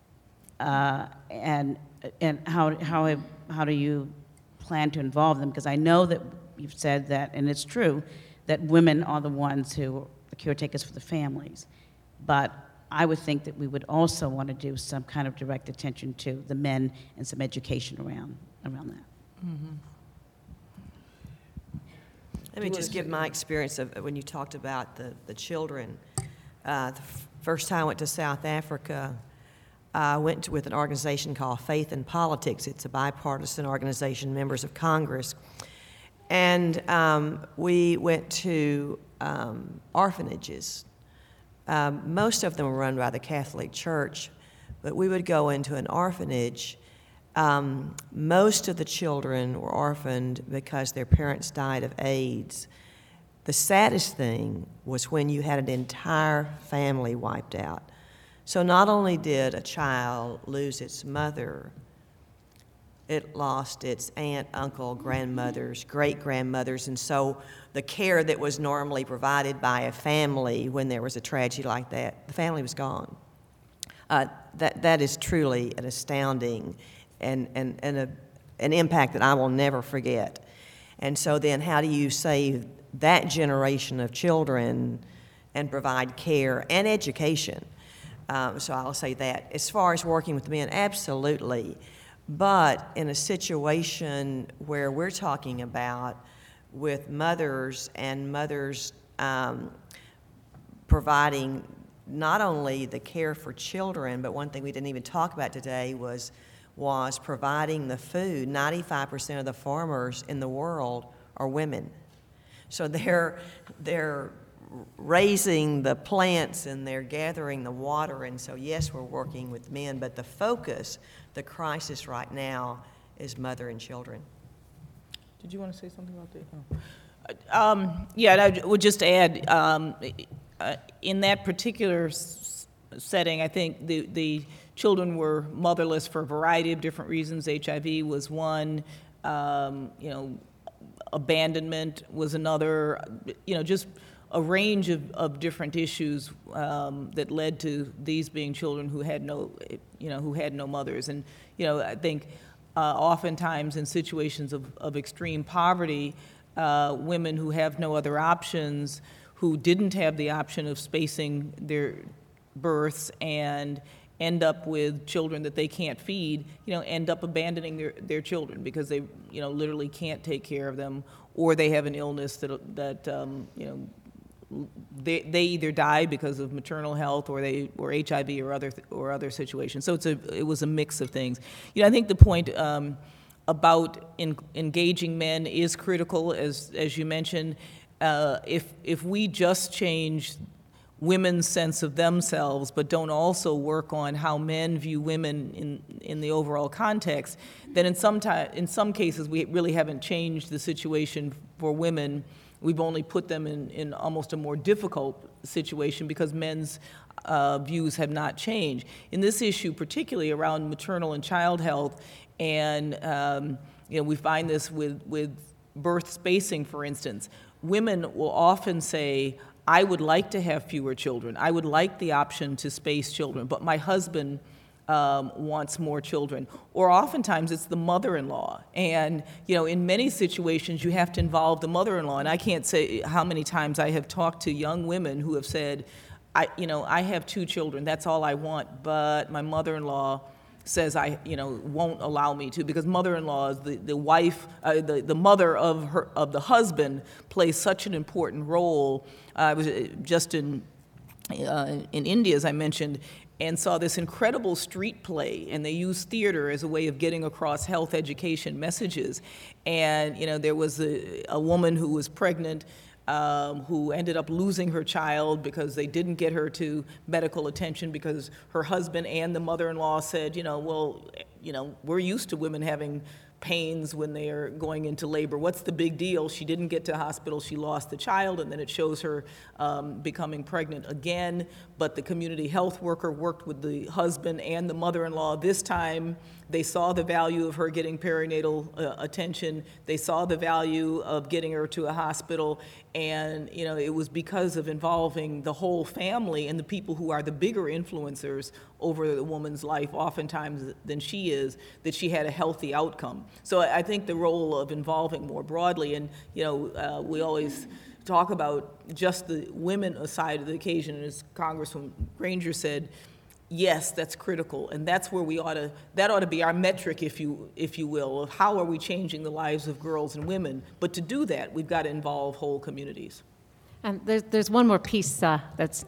Uh, and and how, how, have, how do you plan to involve them? Because I know that you've said that, and it's true, that women are the ones who are the caretakers for the families. But I would think that we would also want to do some kind of direct attention to the men and some education around, around that. Mm-hmm. Let me just give my experience of when you talked about the, the children. Uh, the first time I went to South Africa, I went to, with an organization called Faith in Politics. It's a bipartisan organization, members of Congress. And um, we went to um, orphanages. Um, most of them were run by the Catholic Church, but we would go into an orphanage. Um, most of the children were orphaned because their parents died of AIDS. The saddest thing was when you had an entire family wiped out. So not only did a child lose its mother, it lost its aunt, uncle, grandmothers, great-grandmothers, and so the care that was normally provided by a family when there was a tragedy like that, the family was gone. Uh, that, that is truly an astounding and, and, and a, an impact that I will never forget. And so then how do you save that generation of children and provide care and education? Um, so I'll say that. As far as working with men, absolutely. But in a situation where we're talking about with mothers and mothers um, providing not only the care for children, but one thing we didn't even talk about today was, was providing the food. ninety-five percent of the farmers in the world are women. So they're, they're raising the plants and they're gathering the water, and so yes, we're working with men, but the focus, the crisis right now is mother and children. Did you want to say something about that? No. Um, yeah, and I would just add, um, uh, in that particular s- setting, I think the, the children were motherless for a variety of different reasons. H I V was one, um, you know, abandonment was another, you know, just a range of, of different issues um, that led to these being children who had no, you know, who had no mothers. And, you know, I think uh, oftentimes in situations of, of extreme poverty, uh, women who have no other options, who didn't have the option of spacing their births and end up with children that they can't feed, you know, end up abandoning their, their children because they, you know, literally can't take care of them, or they have an illness that, that um, you know, They, they either die because of maternal health or they or H I V or other or other situations. So it's a it was a mix of things. You know, I think the point um, about in, engaging men is critical, as as you mentioned. Uh, if if we just change women's sense of themselves, but don't also work on how men view women in in the overall context, then in some time, in some cases we really haven't changed the situation for women. We've only put them in, in almost a more difficult situation because men's uh, views have not changed. In this issue, particularly around maternal and child health, and um, you know, we find this with, with birth spacing, for instance. Women will often say, I would like to have fewer children. I would like the option to space children, but my husband Um, wants more children. Or oftentimes it's the mother-in-law. And, you know, in many situations you have to involve the mother-in-law. And I can't say how many times I have talked to young women who have said, I, you know, I have two children, that's all I want, but my mother-in-law says I, you know, won't allow me to, because mother-in-law is the, the wife, uh, the, the mother of her, of the husband plays such an important role. Uh, I was just in, uh, in India, as I mentioned, and saw this incredible street play, and they used theater as a way of getting across health education messages. And, you know, there was a, a woman who was pregnant um, who ended up losing her child because they didn't get her to medical attention because her husband and the mother-in-law said, you know, well, you know, we're used to women having pains when they are going into labor. What's the big deal? She didn't get to hospital, she lost the child, and then it shows her um, becoming pregnant again. But the community health worker worked with the husband and the mother-in-law. This time, they saw the value of her getting perinatal uh, attention. They saw the value of getting her to a hospital. And, you know, it was because of involving the whole family and the people who are the bigger influencers over the woman's life oftentimes than she is, that she had a healthy outcome. So I think the role of involving more broadly, and, you know, uh, we always talk about just the women side of the occasion, as Congresswoman Granger said, yes, that's critical, and that's where we ought to, that ought to be our metric, if you, if you will, of how are we changing the lives of girls and women. But to do that, we've got to involve whole communities. And there's, there's one more piece uh, that's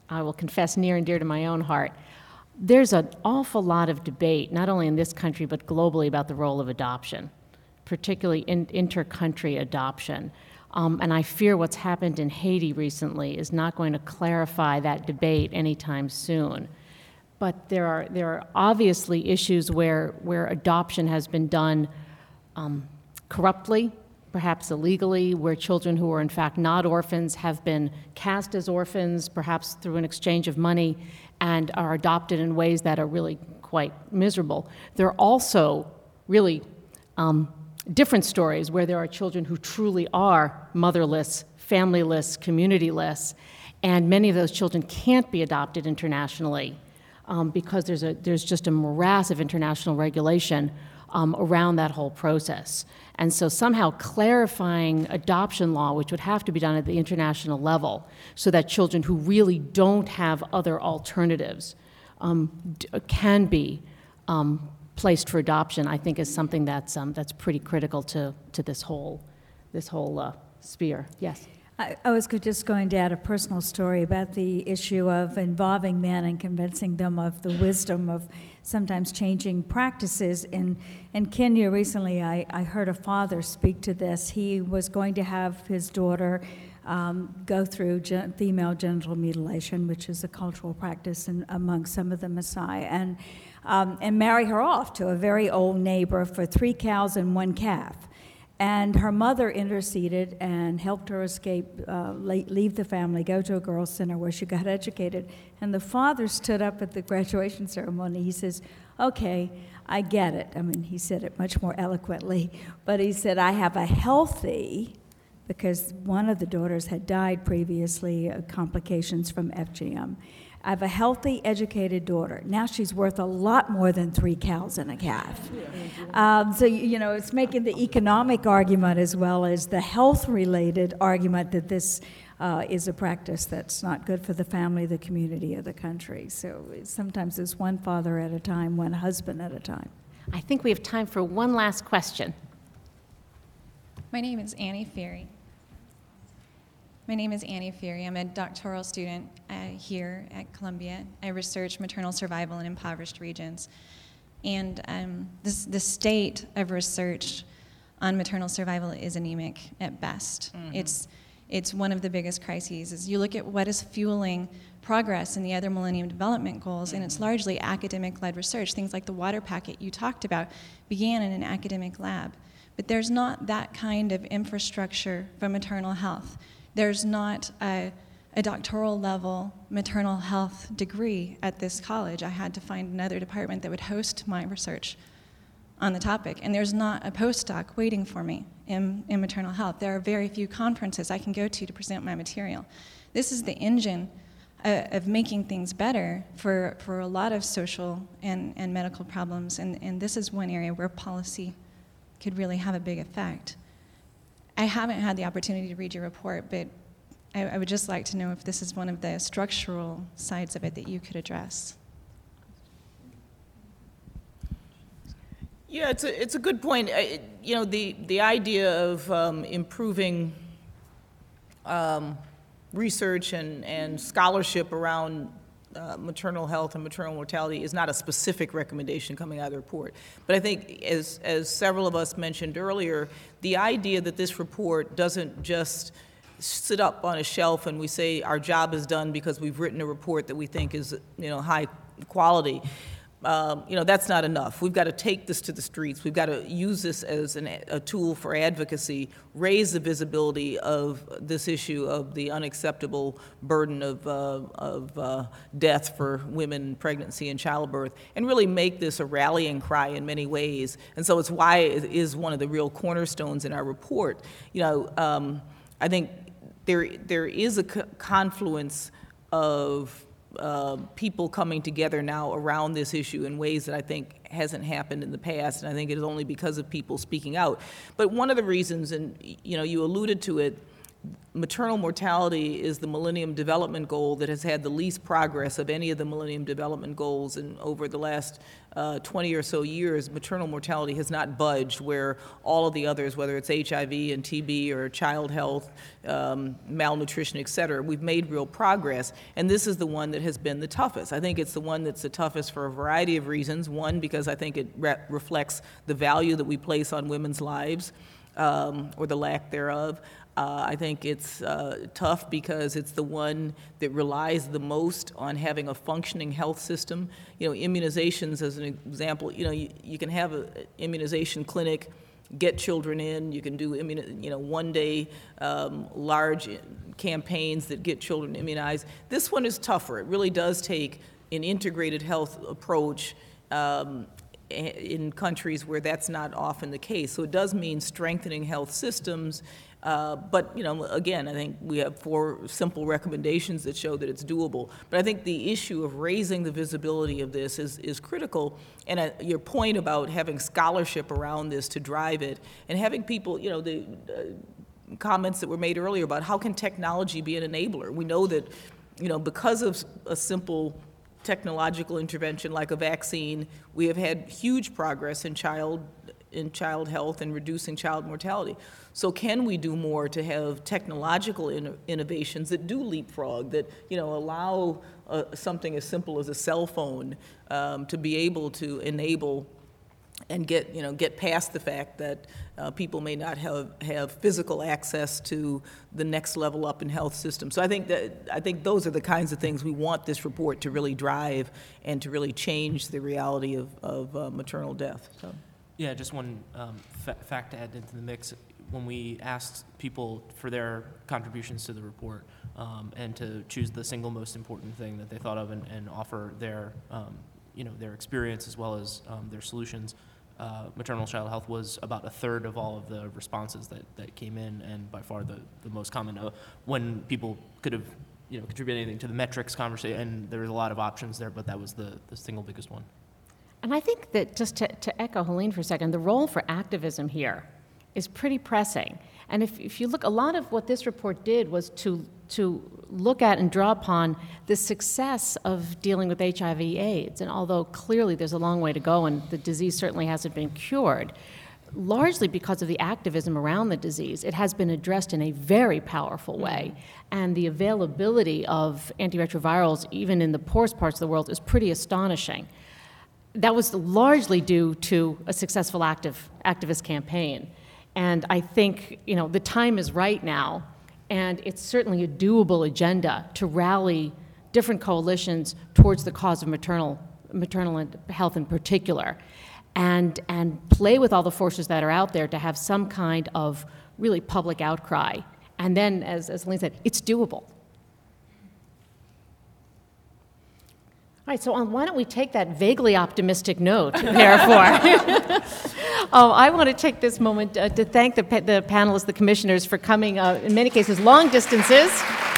I will confess, near and dear to my own heart. There's an awful lot of debate, not only in this country, but globally, about the role of adoption, particularly in inter-country adoption. Um, and I fear what's happened in Haiti recently is not going to clarify that debate anytime soon. But there are, there are obviously issues where, where adoption has been done um, corruptly, perhaps illegally, where children who are in fact not orphans have been cast as orphans, perhaps through an exchange of money, and are adopted in ways that are really quite miserable. There are also really um, different stories where there are children who truly are motherless, familyless, communityless, and many of those children can't be adopted internationally um, because there's, a, there's just a morass of international regulation um, around that whole process. And so somehow clarifying adoption law, which would have to be done at the international level, so that children who really don't have other alternatives um, d- can be um, placed for adoption, I think is something that's, um, that's pretty critical to, to this whole, this whole uh, sphere. Yes? I, I was go- just going to add a personal story about the issue of involving men and convincing them of the wisdom of sometimes changing practices. In, in Kenya recently, I, I heard a father speak to this. He was going to have his daughter um, go through gen- female genital mutilation, which is a cultural practice in, among some of the Maasai, and, um, and marry her off to a very old neighbor for three cows and one calf. And her mother interceded and helped her escape, uh, leave the family, go to a girls' center where she got educated. And the father stood up at the graduation ceremony. He says, okay, I get it. I mean, he said it much more eloquently. But he said, I have a healthy, because one of the daughters had died previously, uh, complications from F G M. I have a healthy, educated daughter. Now she's worth a lot more than three cows and a calf. Um, so, you know, it's making the economic argument as well as the health-related argument that this uh, is a practice that's not good for the family, the community, or the country. So sometimes it's one father at a time, one husband at a time. I think we have time for one last question. My name is Annie Ferry. My name is Annie Ferry. I'm a doctoral student uh, here at Columbia. I research maternal survival in impoverished regions. And um, this, the state of research on maternal survival is anemic at best. Mm-hmm. It's, it's one of the biggest crises. As you look at what is fueling progress in the other Millennium Development Goals, mm-hmm. and it's largely academic-led research. Things like the water packet you talked about began in an academic lab. But there's not that kind of infrastructure for maternal health. There's not a, a doctoral level maternal health degree at this college. I had to find another department that would host my research on the topic. And there's not a postdoc waiting for me in, in maternal health. There are very few conferences I can go to to present my material. This is the engine uh, of making things better for, for a lot of social and, and medical problems. And, and this is one area where policy could really have a big effect. I haven't had the opportunity to read your report, but I, I would just like to know if this is one of the structural sides of it that you could address. Yeah, it's a, it's a good point. I, you know, the, the idea of um, improving um, research and, and scholarship around Uh, maternal health and maternal mortality is not a specific recommendation coming out of the report. But I think, as, as several of us mentioned earlier, the idea that this report doesn't just sit up on a shelf and we say our job is done because we've written a report that we think is, you know, high quality, um, you know, that's not enough. We've got to take this to the streets. We've got to use this as an, a tool for advocacy, raise the visibility of this issue of the unacceptable burden of, uh, of uh, death for women in pregnancy and childbirth, and really make this a rallying cry in many ways. And so it's why it is one of the real cornerstones in our report. You know, um, I think there there is a co- confluence of Uh, people coming together now around this issue in ways that I think hasn't happened in the past, and I think it is only because of people speaking out. But one of the reasons, and you know, you alluded to it, maternal mortality is the Millennium Development Goal that has had the least progress of any of the Millennium Development Goals. And over the last uh, twenty or so years, maternal mortality has not budged, where all of the others, whether it's H I V and T B or child health, um, malnutrition, et cetera, we've made real progress. And this is the one that has been the toughest. I think it's the one that's the toughest for a variety of reasons. One, because I think it re reflects the value that we place on women's lives, um, or the lack thereof. Uh, I think it's uh, tough because it's the one that relies the most on having a functioning health system. You know, immunizations, as an example, you know, you, you can have an immunization clinic, get children in, you can do, immun you know, one-day um, large campaigns that get children immunized. This one is tougher. It really does take an integrated health approach um, in countries where that's not often the case. So it does mean strengthening health systems. Uh, but, you know, again, I think we have four simple recommendations that show that it's doable. But I think the issue of raising the visibility of this is, is critical. And uh, your point about having scholarship around this to drive it, and having people, you know, the uh, comments that were made earlier about how can technology be an enabler. We know that, you know, because of a simple technological intervention like a vaccine, we have had huge progress in child in child health and reducing child mortality. So can we do more to have technological in innovations that do leapfrog, that, you know, allow uh, something as simple as a cell phone um, to be able to enable and get, you know, get past the fact that uh, people may not have, have physical access to the next level up in health systems. So I think that, I think those are the kinds of things we want this report to really drive and to really change the reality of, of uh, maternal death. So. Yeah, just one um, fa fact to add into the mix. When we asked people for their contributions to the report um, and to choose the single most important thing that they thought of and, and offer their, um, you know, their experience as well as um, their solutions, uh, maternal child health was about a third of all of the responses that, that came in, and by far the, the most common. Uh, when people could have, you know, contributed anything to the metrics conversation, and there was a lot of options there, but that was the, the single biggest one. And I think that, just to, to echo Helene for a second, the role for activism here is pretty pressing. And if, if you look, a lot of what this report did was to, to look at and draw upon the success of dealing with H I V AIDS. And although clearly there's a long way to go and the disease certainly hasn't been cured, largely because of the activism around the disease, it has been addressed in a very powerful way. And the availability of antiretrovirals, even in the poorest parts of the world, is pretty astonishing. That was largely due to a successful active, activist campaign. And I think, you know, the time is right now, and it's certainly a doable agenda to rally different coalitions towards the cause of maternal, maternal health in particular, and, and play with all the forces that are out there to have some kind of really public outcry. And then, as, as Helene said, it's doable. All right, so um, why don't we take that vaguely optimistic note, therefore. Oh, I want to take this moment uh, to thank the, pa the panelists, the commissioners, for coming, uh, in many cases, long distances.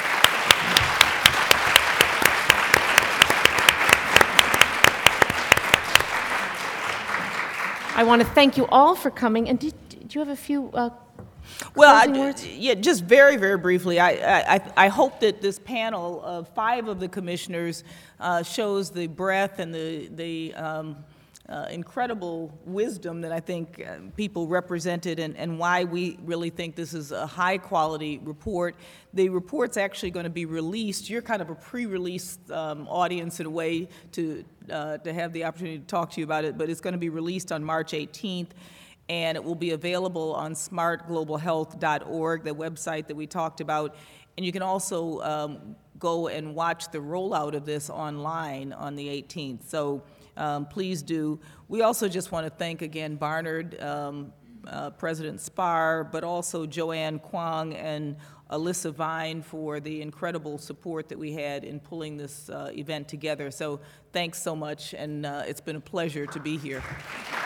I want to thank you all for coming. And did, did you have a few uh, Well, closing I, words? yeah, just very, very briefly, I, I, I hope that this panel of five of the commissioners uh, shows the breadth and the, the um, uh, incredible wisdom that I think uh, people represented, and, and why we really think this is a high-quality report. The report's actually going to be released. You're kind of a pre-release um, audience in a way to, uh, to have the opportunity to talk to you about it, but it's going to be released on March eighteenth. And it will be available on smart global health dot org, the website that we talked about. And you can also um, go and watch the rollout of this online on the eighteenth. So um, please do. We also just want to thank again Barnard, um, uh, President Spar, but also Joanne Kwong and Alyssa Vine for the incredible support that we had in pulling this uh, event together. So thanks so much, and uh, it's been a pleasure to be here.